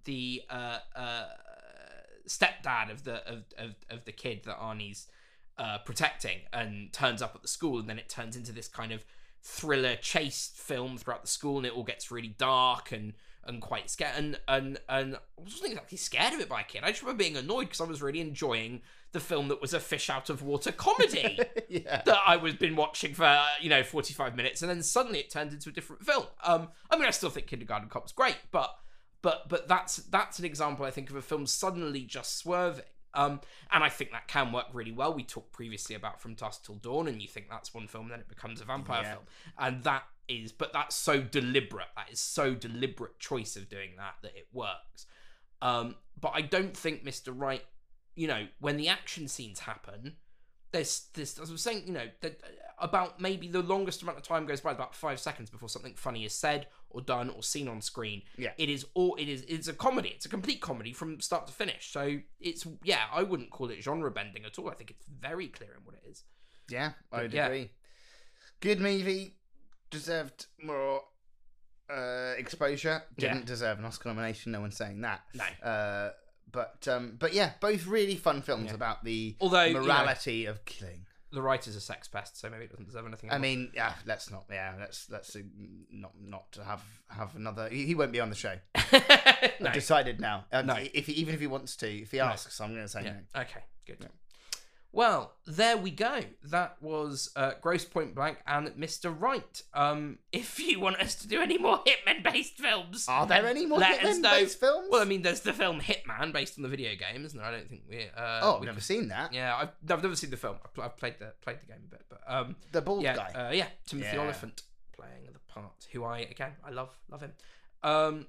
stepdad of the kid that Arnie's protecting, and turns up at the school, and then it turns into this kind of thriller chase film throughout the school, and it all gets really dark and quite scared, and I wasn't exactly scared of it by a kid. I just remember being annoyed because I was really enjoying the film that was a fish out of water comedy that I was been watching for 45 minutes, and then suddenly it turned into a different film. I mean, I still think Kindergarten Cop's great, but that's an example, I think, of a film suddenly just swerving. And I think that can work really well. We talked previously about From Dusk Till Dawn, and you think that's one film, then it becomes a vampire film. And that's so deliberate. That is so deliberate choice of doing that it works. But I don't think Mr. Right, when the action scenes happen, there's as I was saying, about maybe the longest amount of time goes by, about 5 seconds before something funny is said or done or seen on screen. Yeah. It's a comedy. It's a complete comedy from start to finish. So I wouldn't call it genre bending at all. I think it's very clear in what it is. Yeah, I would agree. Good movie, deserved more exposure. Didn't deserve an Oscar nomination. No one's saying that. No. But yeah, both really fun films about the morality of killing. The writer's a sex pest, so maybe it doesn't deserve anything. I mean, let's not to have another. He won't be on the show. No. I've decided now. No. Even if he wants to, if he asks, I'm going to say no. Okay, good. Yeah. Well, there we go. That was Grosse Pointe Blank and Mr. Right. If you want us to do any more Hitman-based films... Are there any more Hitman-based films? Well, I mean, there's the film Hitman, based on the video game, isn't there? I don't think we... I've never seen that. Yeah, I've never seen the film. I've played the game a bit, but... the bald guy? Timothy Oliphant playing the part, who I love him.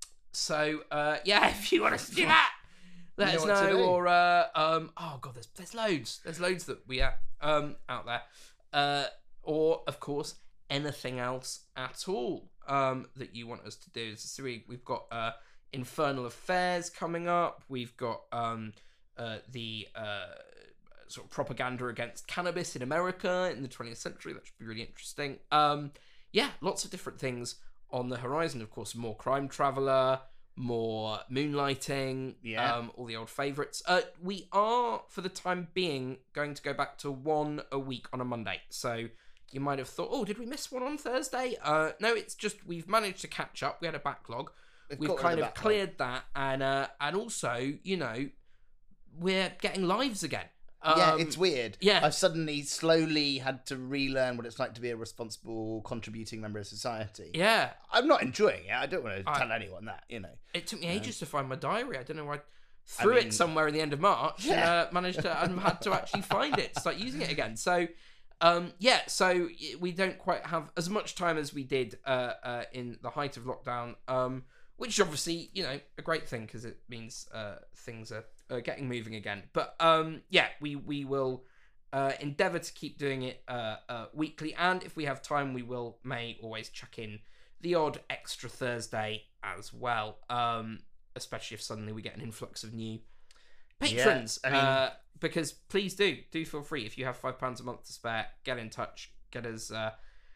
If you want us to do that... Let us know, or oh god, there's loads that we are out there, or of course anything else at all that you want us to do. So we've got Infernal Affairs coming up. We've got the sort of propaganda against cannabis in America in the 20th century. That should be really interesting. Lots of different things on the horizon. Of course, more Crime Traveller. More Moonlighting, all the old favourites. We are, for the time being, going to go back to one a week on a Monday. So you might have thought, oh, did we miss one on Thursday? No, it's just we've managed to catch up. We had a backlog. We've kind of cleared that, and also, we're getting lives again. It's weird. Yeah. I've suddenly slowly had to relearn what it's like to be a responsible, contributing member of society. Yeah. I'm not enjoying it. I don't want to tell anyone that, It took me ages to find my diary. I don't know why. I threw it somewhere in the end of March and managed to, and had to actually find it, start using it again. So, so we don't quite have as much time as we did in the height of lockdown, which is obviously, a great thing because it means things are getting moving again. But we will endeavour to keep doing it weekly, and if we have time, we may always chuck in the odd extra Thursday as well, especially if suddenly we get an influx of new patrons. Because please do feel free, if you have £5 a month to spare, get in touch, get us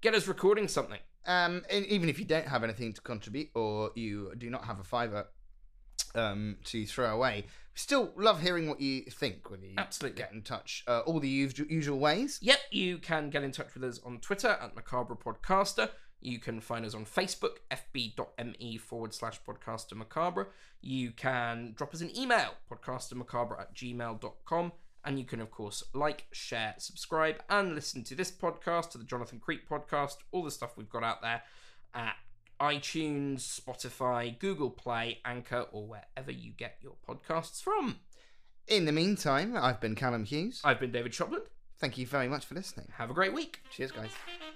Get us recording something. And even if you don't have anything to contribute, or you do not have a fiver to throw away, we still love hearing what you think when you Absolutely. get in touch. All the usual ways. Yep, you can get in touch with us on Twitter at Macabre Podcaster. You can find us on Facebook, fb.me/podcaster macabre. You can drop us an email, podcastermacabre@gmail.com. And you can, of course, like, share, subscribe, and listen to this podcast, to the Jonathan Creek podcast, all the stuff we've got out there at iTunes, Spotify, Google Play, Anchor, or wherever you get your podcasts from. In the meantime, I've been Callum Hughes. I've been David Shopland. Thank you very much for listening. Have a great week. Cheers, guys.